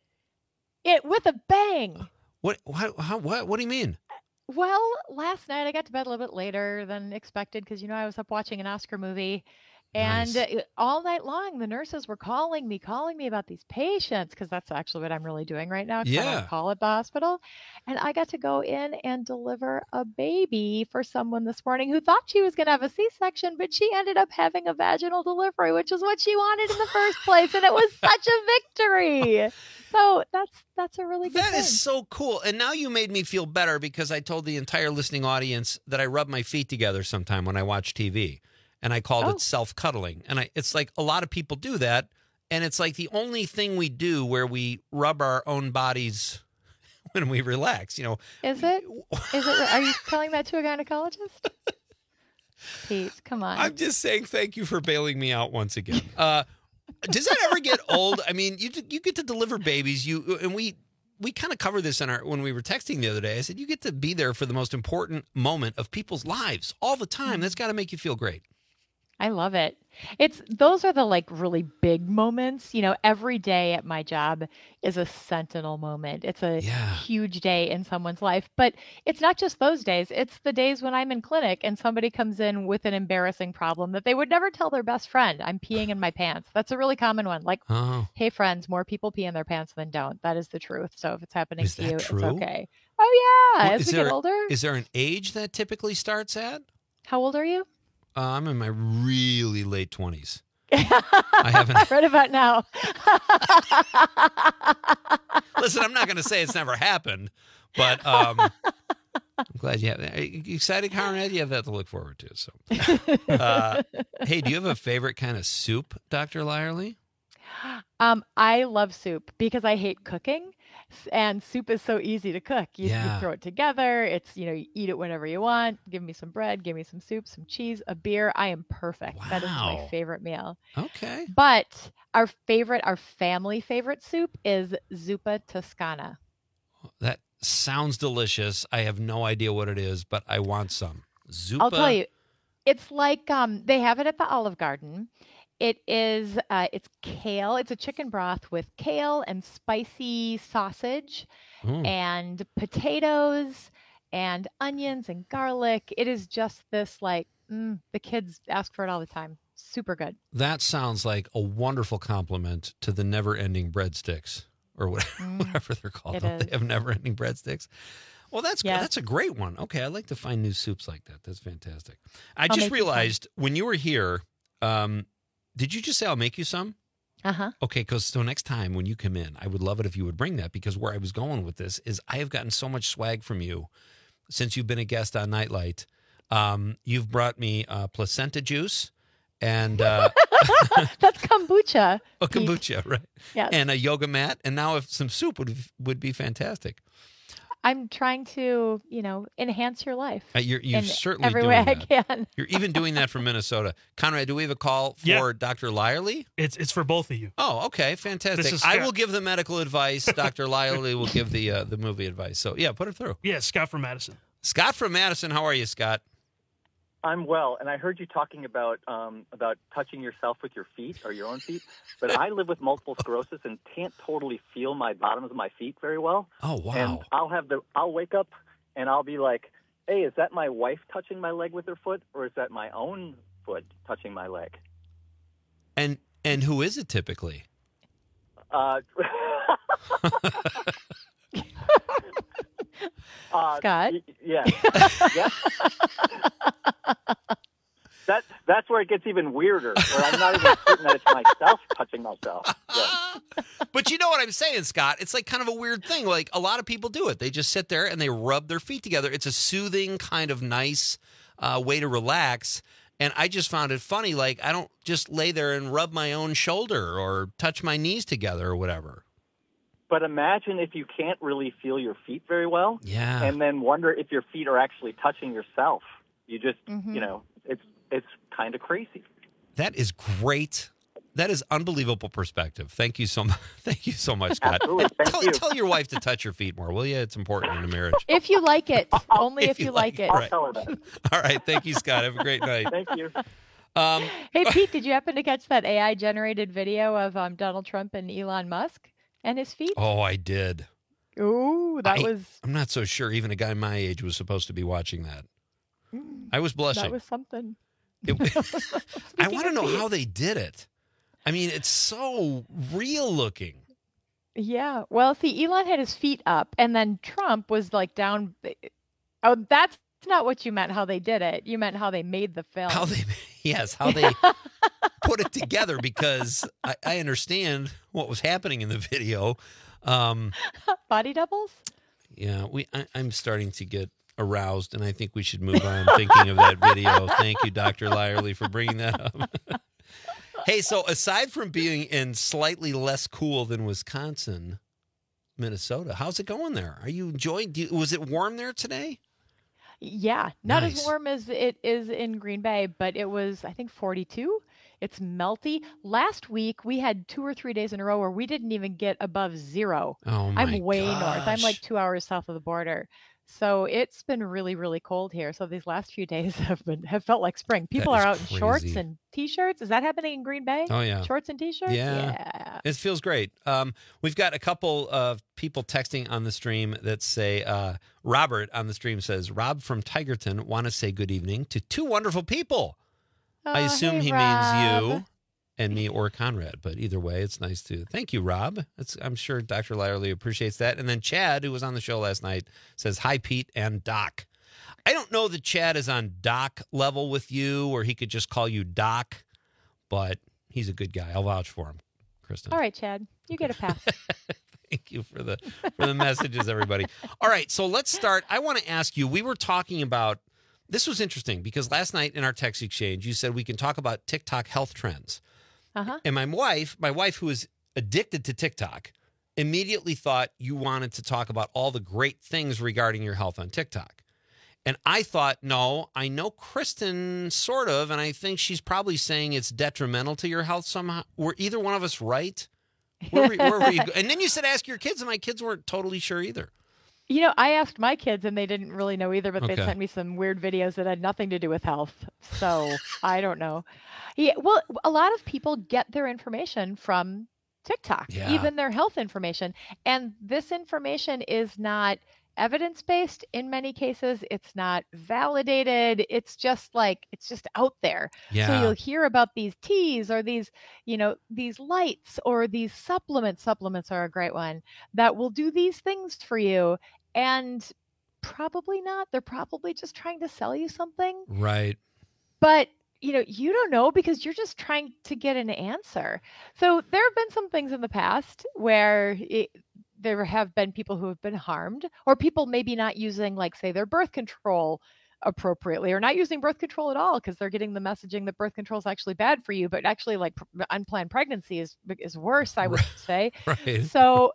It with a bang. What do you mean? Well, last night I got to bed a little bit later than expected because, I was up watching an Oscar movie. And all night long, the nurses were calling me about these patients because that's actually what I'm really doing right now. I'm on call at the hospital. And I got to go in and deliver a baby for someone this morning who thought she was going to have a C-section, but she ended up having a vaginal delivery, which is what she wanted in the first place. And it was such a victory. So that's a really good thing. That is so cool. And now you made me feel better because I told the entire listening audience that I rub my feet together sometime when I watch TV. And I called it self-cuddling. And it's like a lot of people do that. And it's like the only thing we do where we rub our own bodies when we relax, Is it? Are you telling that to a gynecologist? Pete, come on. I'm just saying thank you for bailing me out once again. Does that ever get old? I mean, you get to deliver babies. We kind of covered this when we were texting the other day. I said, you get to be there for the most important moment of people's lives all the time. That's got to make you feel great. I love it. Those are the really big moments. Every day at my job is a sentinel moment. It's a huge day in someone's life, but it's not just those days. It's the days when I'm in clinic and somebody comes in with an embarrassing problem that they would never tell their best friend. I'm peeing in my pants. That's a really common one. Hey friends, more people pee in their pants than don't. That is the truth. So if it's happening to you, true? It's okay. Oh yeah. Well, as we get older. Is there an age that typically starts at? How old are you? I'm in my really late 20s. I haven't. Right about now. Listen, I'm not going to say it's never happened, but I'm glad you have that. Are you excited, Conrad? You have that to look forward to. So, hey, do you have a favorite kind of soup, Dr. Lyerly? I love soup because I hate cooking. And soup is so easy to cook. You throw it together. It's, you eat it whenever you want. Give me some bread, give me some soup, some cheese, a beer. I am perfect. Wow. That is my favorite meal. Okay. But our family favorite soup is zuppa Toscana. That sounds delicious. I have no idea what it is, but I want some. Zuppa. I'll tell you. It's like they have it at the Olive Garden. It is, it's kale. It's a chicken broth with kale and spicy sausage and potatoes and onions and garlic. It is just this the kids ask for it all the time. Super good. That sounds like a wonderful compliment to the never-ending breadsticks or whatever they're called. Don't they have never-ending breadsticks? Well, that's good. That's a great one. Okay, I like to find new soups like that. That's fantastic. I just realized when you were here, did you just say I'll make you some? Uh-huh. Okay, so next time when you come in, I would love it if you would bring that because where I was going with this is I have gotten so much swag from you since you've been a guest on Nightlight. You've brought me placenta juice and... That's kombucha. Oh, kombucha, right. Yes. And a yoga mat. And now if some soup would be fantastic. I'm trying to, enhance your life. You're certainly every doing way that. I can. You're even doing that from Minnesota. Conrad, do we have a call for Dr. Lyerly? It's for both of you. Oh, okay, fantastic. I will give the medical advice. Dr. Lyerly will give the movie advice. So, put it through. Yeah, Scott from Madison. Scott from Madison. How are you, Scott? I'm well, and I heard you talking about touching yourself with your feet or your own feet, but I live with multiple sclerosis and can't totally feel my bottoms of my feet very well. Oh, wow. And I'll wake up and I'll be like, hey, is that my wife touching my leg with her foot, or is that my own foot touching my leg? And who is it typically? Scott? Yeah. Yeah. That's where it gets even weirder, where I'm not even certain that it's myself touching myself. Yeah. But you know what I'm saying, Scott? It's like kind of a weird thing. Like a lot of people do it. They just sit there and they rub their feet together. It's a soothing, kind of nice way to relax. And I just found it funny. Like I don't just lay there and rub my own shoulder or touch my knees together or whatever. But imagine if you can't really feel your feet very well. Yeah. And then wonder if your feet are actually touching yourself. You just, it's kind of crazy. That is great. That is unbelievable perspective. Thank you so much. Thank you so much, Scott. Absolutely. Thank you. Tell your wife to touch your feet more, will you? It's important in a marriage. If you like it. Only if you like it. I'll tell her that. All right. Thank you, Scott. Have a great night. Thank you. Hey, Pete, did you happen to catch that AI-generated video of Donald Trump and Elon Musk and his feet? Oh, I did. Ooh, I'm not so sure even a guy my age was supposed to be watching that. I was blushing. That was something. I want to know how they did it. I mean, it's so real looking. Yeah. Well, see, Elon had his feet up, and then Trump was like down. Oh, that's not what you meant, how they did it. You meant how they made the film. How they put it together, because I understand what was happening in the video. Body doubles? Yeah, I'm starting to get aroused, and I think we should move on thinking of that video. Thank you, Dr. Lyerly, for bringing that up. Hey, so aside from being in slightly less cool than Wisconsin, Minnesota, how's it going there? Are you enjoying? Was it warm there today? Yeah, not Nice. as warm as it is in Green Bay, but it was, I think, 42. It's melty. Last week, we had 2 or 3 days in a row where we didn't even get above 0. Oh, my I'm way north. I'm gosh. like 2 hours south of the border. So it's been really, really cold here. So these last few days have felt like spring. People That are is out in shorts crazy. and T-shirts. Is that happening in Green Bay? Oh, yeah. Shorts and T-shirts? Yeah. It feels great. We've got a couple of people texting on the stream that say, Robert on the stream says, Rob from Tigerton want to say good evening to 2 wonderful people. I assume he means you and me or Conrad, but either way, it's nice to thank you, Rob. I'm sure Dr. Lyerly appreciates that. And then Chad, who was on the show last night, says, hi, Pete and Doc. I don't know that Chad is on Doc level with you, or he could just call you Doc, but he's a good guy. I'll vouch for him, Kristen. All right, Chad, you get a pass. Thank you for the messages, everybody. All right, so let's start. I want to ask you, we were talking about, this was interesting because last night in our text exchange, you said we can talk about TikTok health trends. Uh-huh. And my wife, who is addicted to TikTok, immediately thought you wanted to talk about all the great things regarding your health on TikTok. And I thought, no, I know Kristen sort of, and I think she's probably saying it's detrimental to your health somehow. Were either one of us right? Where were you? And then you said ask your kids, and my kids weren't totally sure either. You know, I asked my kids and they didn't really know either, but they Okay. sent me some weird videos that had nothing to do with health. So I don't know. Yeah, well, a lot of people get their information from TikTok, Yeah. even their health information. And this information is not evidence-based in many cases. It's not validated. It's just out there. So Yeah. you'll hear about these teas or these, these lights or these supplements. Supplements are a great one that will do these things for you. And probably not. They're probably just trying to sell you something. Right. But you don't know because you're just trying to get an answer. So there have been some things in the past where there have been people who have been harmed, or people maybe not using, like, say, their birth control appropriately, or not using birth control at all because they're getting the messaging that birth control is actually bad for you, but actually, like, unplanned pregnancy is worse, I would say. Right. So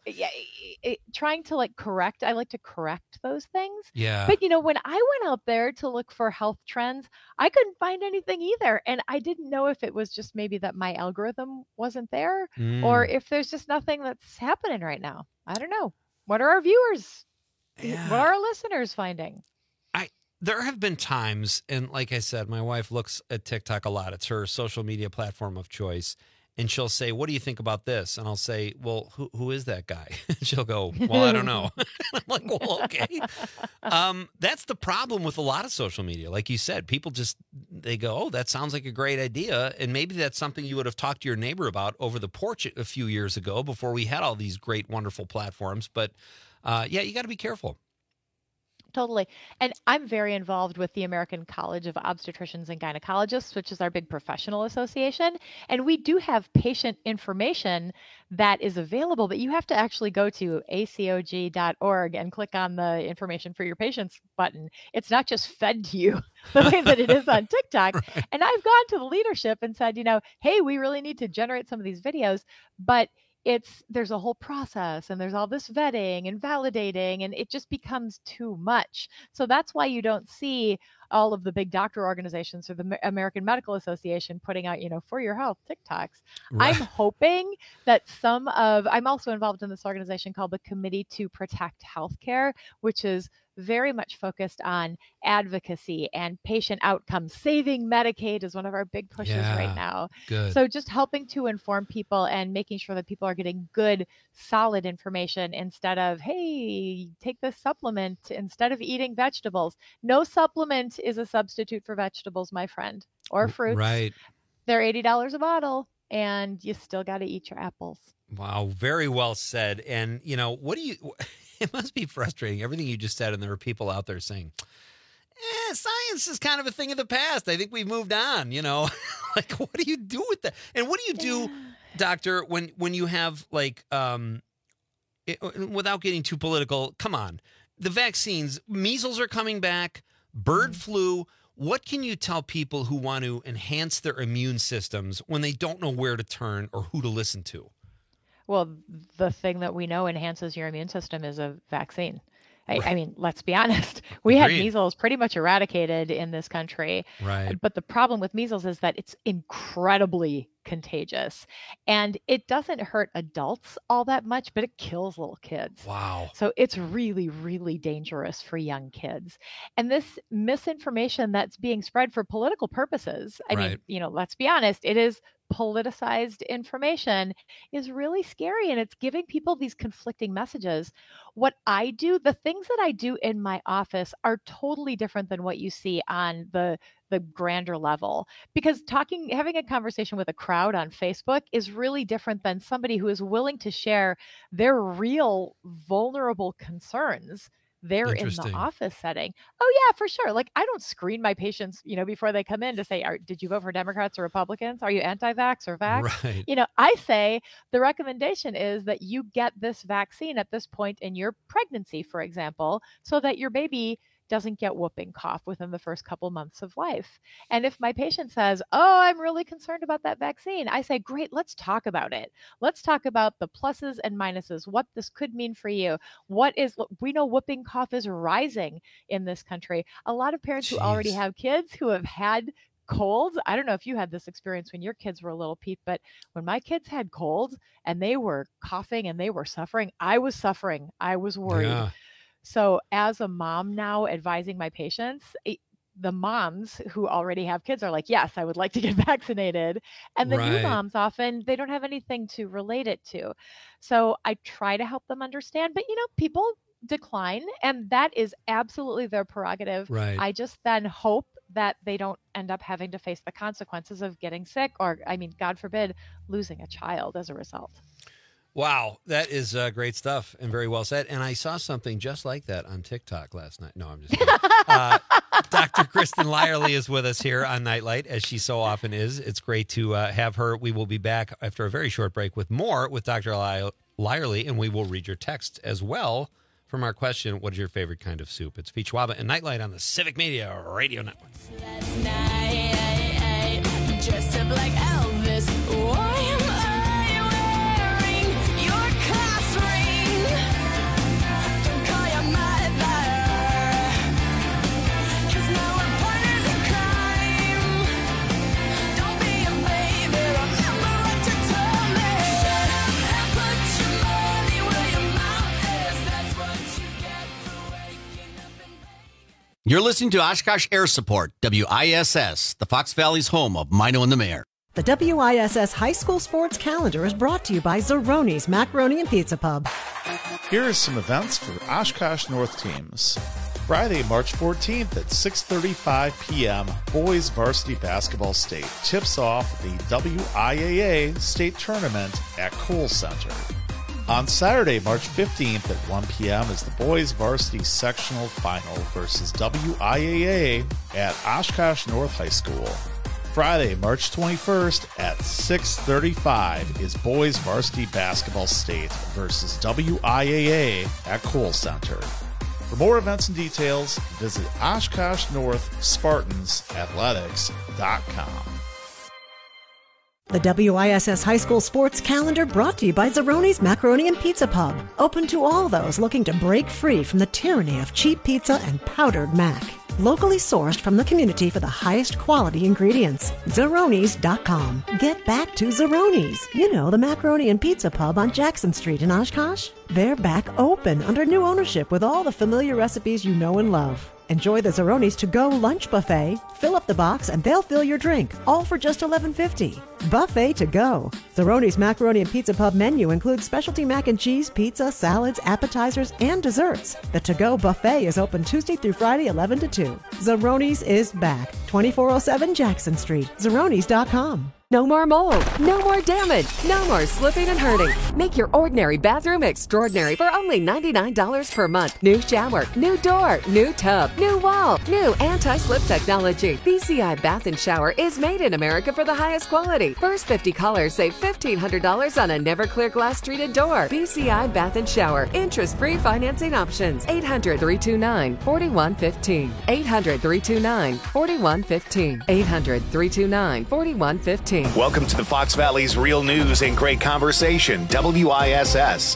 trying to correct, I like to correct those things. Yeah. But when I went out there to look for health trends, I couldn't find anything either. And I didn't know if it was just maybe that my algorithm wasn't there, or if there's just nothing that's happening right now. I don't know. What are our viewers? What are our listeners finding? there have been times, and like I said, my wife looks at TikTok a lot. It's her social media platform of choice. And she'll say, what do you think about this? And I'll say, well, who is that guy? She'll go, well, I don't know. I'm like, well, okay. That's the problem with a lot of social media. Like you said, people they go, oh, that sounds like a great idea. And maybe that's something you would have talked to your neighbor about over the porch a few years ago before we had all these great, wonderful platforms. But yeah, you got to be careful. Totally. And I'm very involved with the American College of Obstetricians and Gynecologists, which is our big professional association. And we do have patient information that is available, but you have to actually go to acog.org and click on the information for your patients button. It's not just fed to you the way that it is on TikTok. Right. And I've gone to the leadership and said, hey, we really need to generate some of these videos, but there's a whole process and there's all this vetting and validating, and it just becomes too much. So that's why you don't see all of the big doctor organizations or the American Medical Association putting out, for your health TikToks. Right. I'm hoping that I'm also involved in this organization called the Committee to Protect Healthcare, which is very much focused on advocacy and patient outcomes. Saving Medicaid is one of our big pushes right now. Good. So just helping to inform people and making sure that people are getting good, solid information instead of, hey, take this supplement instead of eating vegetables. No supplement is a substitute for vegetables, my friend, or fruits. Right. They're $80 a bottle, and you still got to eat your apples. Wow. Very well said. And, it must be frustrating, everything you just said, and there are people out there saying, science is kind of a thing of the past. I think we've moved on, Like, what do you do with that? And what do you do, doctor, when you have, like, without getting too political, come on, the vaccines, measles are coming back, bird flu. What can you tell people who want to enhance their immune systems when they don't know where to turn or who to listen to? Well, the thing that we know enhances your immune system is a vaccine. I mean, let's be honest. We had measles pretty much eradicated in this country. Right. But the problem with measles is that it's incredibly contagious. And it doesn't hurt adults all that much, but it kills little kids. Wow. So it's really, really dangerous for young kids. And this misinformation that's being spread for political purposes, I mean, let's be honest, it is politicized information, is really scary, and it's giving people these conflicting messages. What I do, the things that I do in my office are totally different than what you see on the grander level, because having a conversation with a crowd on Facebook is really different than somebody who is willing to share their real vulnerable concerns. They're in the office setting. Oh yeah, for sure. Like, I don't screen my patients, before they come in to say, did you vote for Democrats or Republicans? Are you anti-vax or vax? Right. I say the recommendation is that you get this vaccine at this point in your pregnancy, for example, so that your baby doesn't get whooping cough within the first couple months of life. And if my patient says, oh, I'm really concerned about that vaccine, I say, great, let's talk about it. Let's talk about the pluses and minuses, what this could mean for you. We know whooping cough is rising in this country. A lot of parents who already have kids who have had colds. I don't know if you had this experience when your kids were little, Pete, but when my kids had colds and they were coughing and they were suffering, I was suffering. I was worried. Yeah. So as a mom now advising my patients, the moms who already have kids are like, yes, I would like to get vaccinated. And the new moms often, they don't have anything to relate it to. So I try to help them understand, but people decline, and that is absolutely their prerogative. Right. I just then hope that they don't end up having to face the consequences of getting sick or, God forbid, losing a child as a result. Wow, that is great stuff and very well said. And I saw something just like that on TikTok last night. No, I'm just kidding. Dr. Kristen Lyerly is with us here on Nightlight, as she so often is. It's great to have her. We will be back after a very short break with more with Dr. Lyerly, and we will read your text as well from our question, what is your favorite kind of soup? It's Pete Schwaba and Nightlight on the Civic Media Radio Network. Last night, dressed up like Elvis. Why am I wearing your class ring? Don't call your mother, 'cause now we're partners in crime. Don't be a baby, remember what you told me. And put your money where your mouth is. That's what you get for waking up and You're listening to Oshkosh Air Support, WISS, the Fox Valley's home of Mino and the Mayor. The WISS High School Sports Calendar is brought to you by Zeroni's Macaroni and Pizza Pub. Here are some events for Oshkosh North teams. Friday, March 14th at 6:35 p.m., Boys Varsity Basketball State tips off the WIAA State Tournament at Kohl Center. On Saturday, March 15th at 1 p.m. is the Boys Varsity Sectional Final versus WIAA at Oshkosh North High School. Friday, March 21st at 6:35 is Boys Varsity Basketball State versus WIAA at Kohl Center. For more events and details, visit Oshkosh North Spartans Athletics.com. The WISS High School Sports Calendar brought to you by Zeroni's Macaroni and Pizza Pub. Open to all those looking to break free from the tyranny of cheap pizza and powdered mac. Locally sourced from the community for the highest quality ingredients. Zeronis.com. Get back to Zeroni's. You know, the Macaroni and Pizza Pub on Jackson Street in Oshkosh. They're back open under new ownership with all the familiar recipes you know and love. Enjoy the Zeroni's to-go lunch buffet. Fill up the box and they'll fill your drink, all for just $11.50. Buffet to go. Zeroni's Macaroni and Pizza Pub menu includes specialty mac and cheese, pizza, salads, appetizers, and desserts. The to-go buffet is open Tuesday through Friday, 11 to 2. Zeroni's is back. 2407 Jackson Street. Zeronis.com. No more mold, no more damage, no more slipping and hurting. Make your ordinary bathroom extraordinary for only $99 per month. New shower, new door, new tub, new wall, new anti-slip technology. BCI Bath and Shower is made in America for the highest quality. First 50 callers save $1,500 on a never clear glass treated door. BCI Bath and Shower. Interest-free financing options. 800-329-4115. 800-329-4115. 800-329-4115. Welcome to the Fox Valley's Real News and Great Conversation, WISS.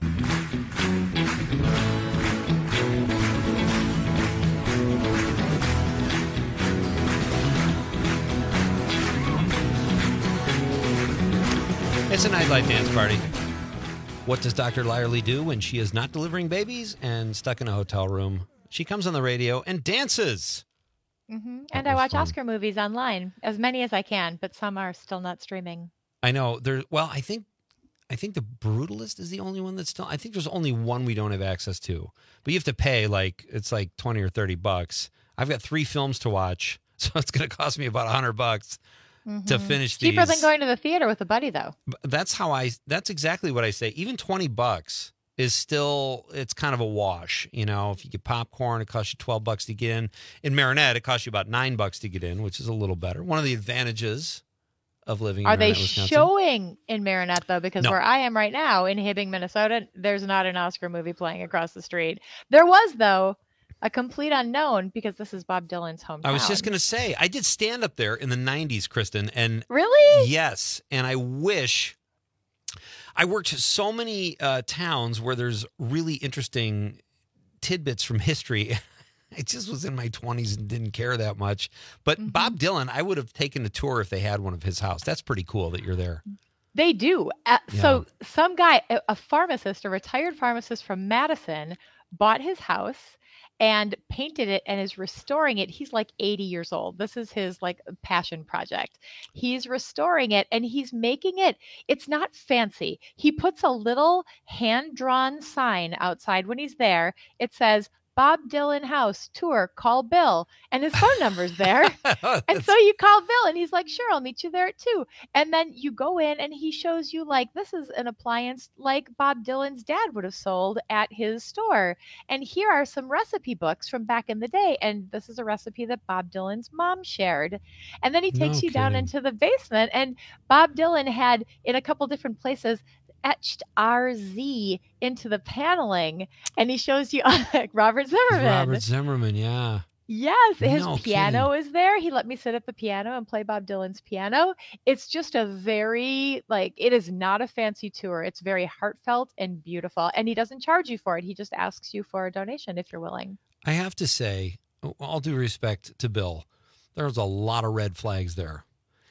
It's a nightlight dance party. What does Dr. Lyerly do when she is not delivering babies and stuck in a hotel room? She comes on the radio and dances. Mm-hmm. And I watch Oscar movies online, as many as I can, but some are still not streaming. I know. I think The Brutalist is the only one that's still. I think there's only one we don't have access to, but you have to pay it's like $20 or $30. I've got 3 films to watch, so it's going to cost me about $100 to finish these. Cheaper than going to the theater with a buddy, though. That's exactly what I say. Even $20 is still, it's kind of a wash. You know, if you get popcorn, it costs you $12 to get in. In Marinette, it costs you about $9 to get in, which is a little better. One of the advantages of living in Marinette, Wisconsin. Are they showing in Marinette, though? Because No. where I am right now in Hibbing, Minnesota, there's not an Oscar movie playing across the street. There was, though, a complete unknown, because this is Bob Dylan's hometown. I was just going to say, I did stand up there in the 90s, Kristen. And really? Yes. And I wish... I worked so many towns where there's really interesting tidbits from history. I just was in my 20s and didn't care that much. But Bob Dylan, I would have taken a tour if they had one of his house. That's pretty cool that you're there. They do. So some guy, a pharmacist, a retired pharmacist from Madison, bought his house and painted it and is restoring it. He's like 80 years old. This is his passion project. He's restoring it and he's making it. It's not fancy. He puts a little hand-drawn sign outside when he's there. It says, Bob Dylan House Tour, call Bill. And his phone number's there. And so you call Bill and he's like, sure, I'll meet you there at 2. And then you go in and he shows you this is an appliance like Bob Dylan's dad would have sold at his store. And here are some recipe books from back in the day. And this is a recipe that Bob Dylan's mom shared. And then he takes you down into the basement, and Bob Dylan had in a couple different places etched RZ into the paneling, and he shows you Robert Zimmerman. Robert Zimmerman, yeah. Yes, his piano is there. He let me sit at the piano and play Bob Dylan's piano. It's just a very, it is not a fancy tour. It's very heartfelt and beautiful, and he doesn't charge you for it. He just asks you for a donation if you're willing. I have to say, all due respect to Bill, there's a lot of red flags there.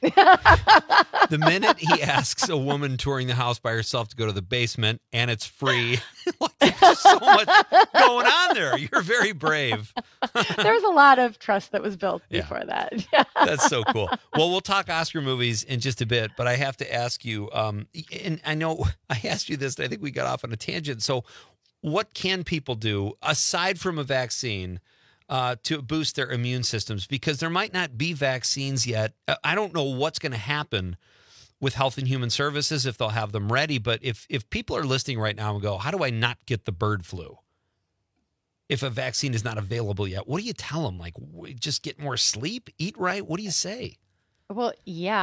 The minute he asks a woman touring the house by herself to go to the basement and it's free, There's just so much going on there. You're very brave. There's a lot of trust that was built before that. That's so cool. Well, we'll talk Oscar movies in just a bit, but I have to ask you, and I know I asked you this, and I think we got off on a tangent. So what can people do, aside from a vaccine, to boost their immune systems? Because there might not be vaccines yet. I don't know what's going to happen with Health and Human Services, if they'll have them ready. But if people are listening right now and go, how do I not get the bird flu? If a vaccine is not available yet, what do you tell them? Like, just get more sleep, eat right? What do you say? Well,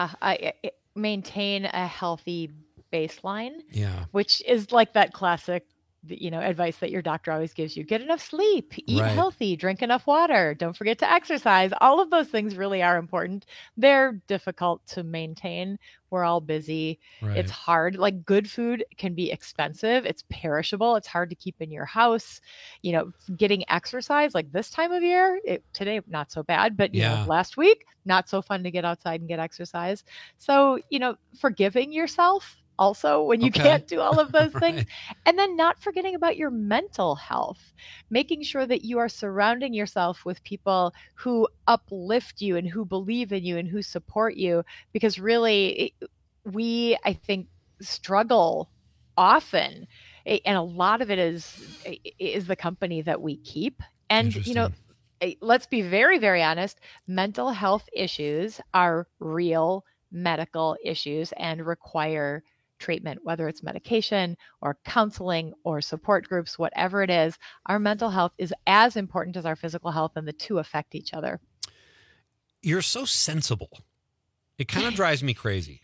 maintain a healthy baseline. Yeah. Which is like that classic, advice that your doctor always gives you. Get enough sleep, eat healthy, drink enough water. Don't forget to exercise. All of those things really are important. They're difficult to maintain. We're all busy. Right. It's hard. Like, good food can be expensive. It's perishable. It's hard to keep in your house. Getting exercise like this time of year, today, not so bad, but last week, not so fun to get outside and get exercise. So, forgiving yourself also when you can't do all of those things. And then not forgetting about your mental health, making sure that you are surrounding yourself with people who uplift you and who believe in you and who support you. Because really, we, I think, struggle often. And a lot of it is the company that we keep. And, let's be very, very honest, mental health issues are real medical issues and require treatment, whether it's medication or counseling or support groups, whatever it is. Our mental health is as important as our physical health, and the two affect each other. You're so sensible. It kind of drives me crazy.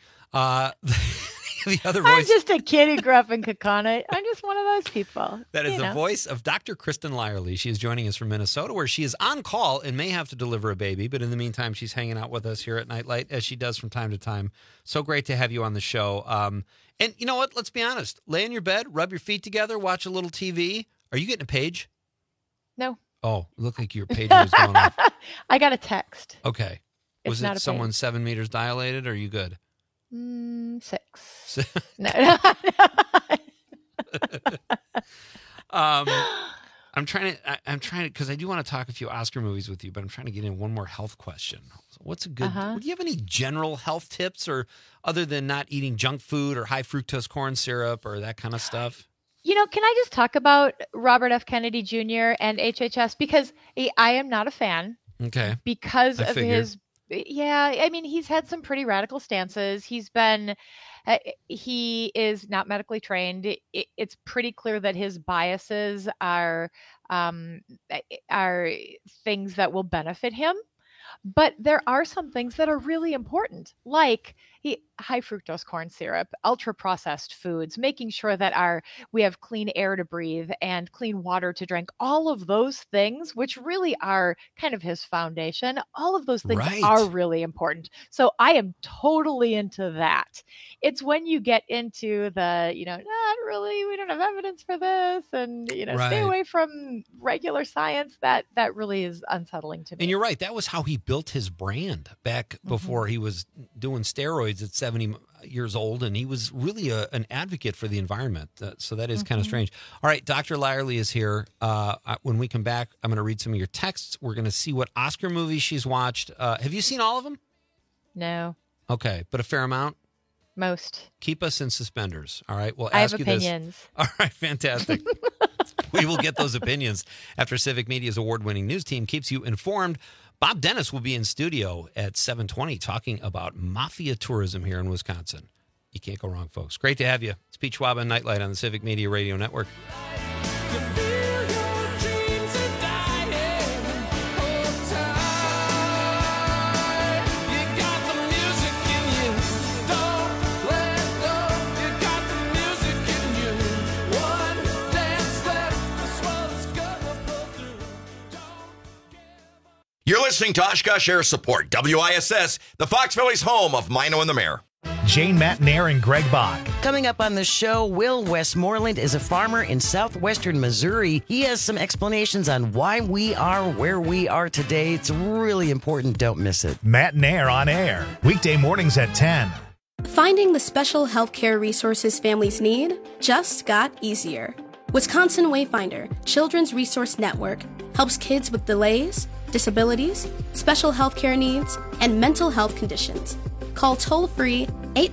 The other voice. I'm just a kid who grew up in Kaukauna. I'm just one of those people. That is the voice of Dr. Kristen Lyerly. She is joining us from Minnesota, where she is on call and may have to deliver a baby. But in the meantime, she's hanging out with us here at Nightlight, as she does from time to time. So great to have you on the show. And you know what? Let's be honest. Lay in your bed, rub your feet together, watch a little TV. Are you getting a page? No. Oh, it looked like your page was going off. I got a text. Okay. Was it someone 7 meters dilated, or are you good? 6. No. I'm trying to, because I do want to talk a few Oscar movies with you, but I'm trying to get in one more health question. What's a good, do you have any general health tips, or other than not eating junk food or high fructose corn syrup or that kind of stuff? Can I just talk about Robert F. Kennedy Jr. and HHS? Because I am not a fan. Okay. Because of his, he's had some pretty radical stances. He is not medically trained. It's pretty clear that his biases are things that will benefit him. But there are some things that are really important, like high fructose corn syrup, ultra processed foods, making sure that we have clean air to breathe and clean water to drink. All of those things, which really are kind of his foundation, all of those things are really important. So I am totally into that. It's when you get into the, not really, we don't have evidence for this, and stay away from regular science, that really is unsettling to me. And you're right. That was how he built his brand back before he was doing steroids at 70 years old, and he was really an advocate for the environment. So that is kind of strange. All right, Dr. Lyerly is here. When we come back, I'm going to read some of your texts. We're going to see what Oscar movies she's watched. Have you seen all of them? No. Okay, but a fair amount? Most. Keep us in suspenders. All right, we'll I ask have you opinions. This. All right, fantastic. We will get those opinions after Civic Media's award-winning news team keeps you informed. Bob Dennis will be in studio at 7:20 talking about mafia tourism here in Wisconsin. You can't go wrong, folks. Great to have you. It's Pete Schwab and Nightlight on the Civic Media Radio Network. You're listening to Oshkosh Air Support, WISS, the Fox Valley's home of Mino and the Mayor. Jane Matnair and Greg Bach. Coming up on the show, Will Westmoreland is a farmer in southwestern Missouri. He has some explanations on why we are where we are today. It's really important. Don't miss it. Matnair on air, weekday mornings at 10. Finding the special healthcare resources families need just got easier. Wisconsin Wayfinder Children's Resource Network helps kids with delays, disabilities, special health care needs, and mental health conditions. Call toll-free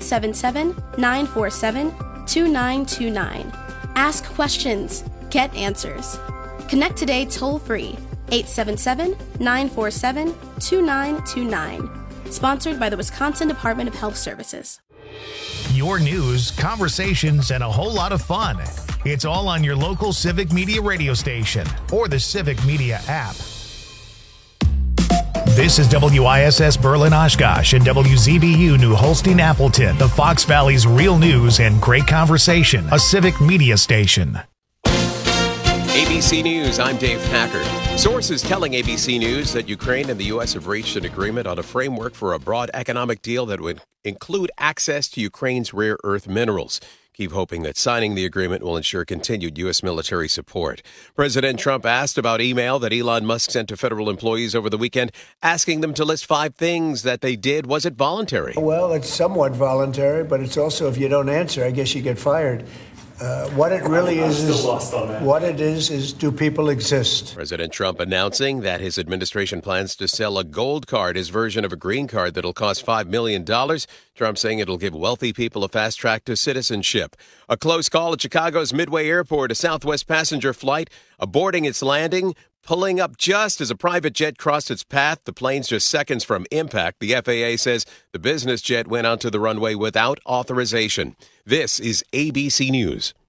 877-947-2929. Ask questions. Get answers. Connect today toll-free 877-947-2929. Sponsored by the Wisconsin Department of Health Services. Your news, conversations, and a whole lot of fun. It's all on your local Civic Media radio station or the Civic Media app. This is WISS Berlin Oshkosh and WZBU New Holstein Appleton, the Fox Valley's real news and great conversation, a Civic Media station. ABC News, I'm Dave Packard. Sources telling ABC News that Ukraine and the U.S. have reached an agreement on a framework for a broad economic deal that would include access to Ukraine's rare earth minerals. Keep hoping that signing the agreement will ensure continued U.S. military support. President Trump asked about email that Elon Musk sent to federal employees over the weekend, asking them to list 5 things that they did. Was it voluntary? Well, it's somewhat voluntary, but it's also, if you don't answer, I guess you get fired. What it really is, do people exist? President Trump announcing that his administration plans to sell a gold card, his version of a green card that'll cost $5 million. Trump saying it'll give wealthy people a fast track to citizenship. A close call at Chicago's Midway Airport, a Southwest passenger flight aborting its landing, pulling up just as a private jet crossed its path. The plane's just seconds from impact. The FAA says the business jet went onto the runway without authorization. This is ABC News.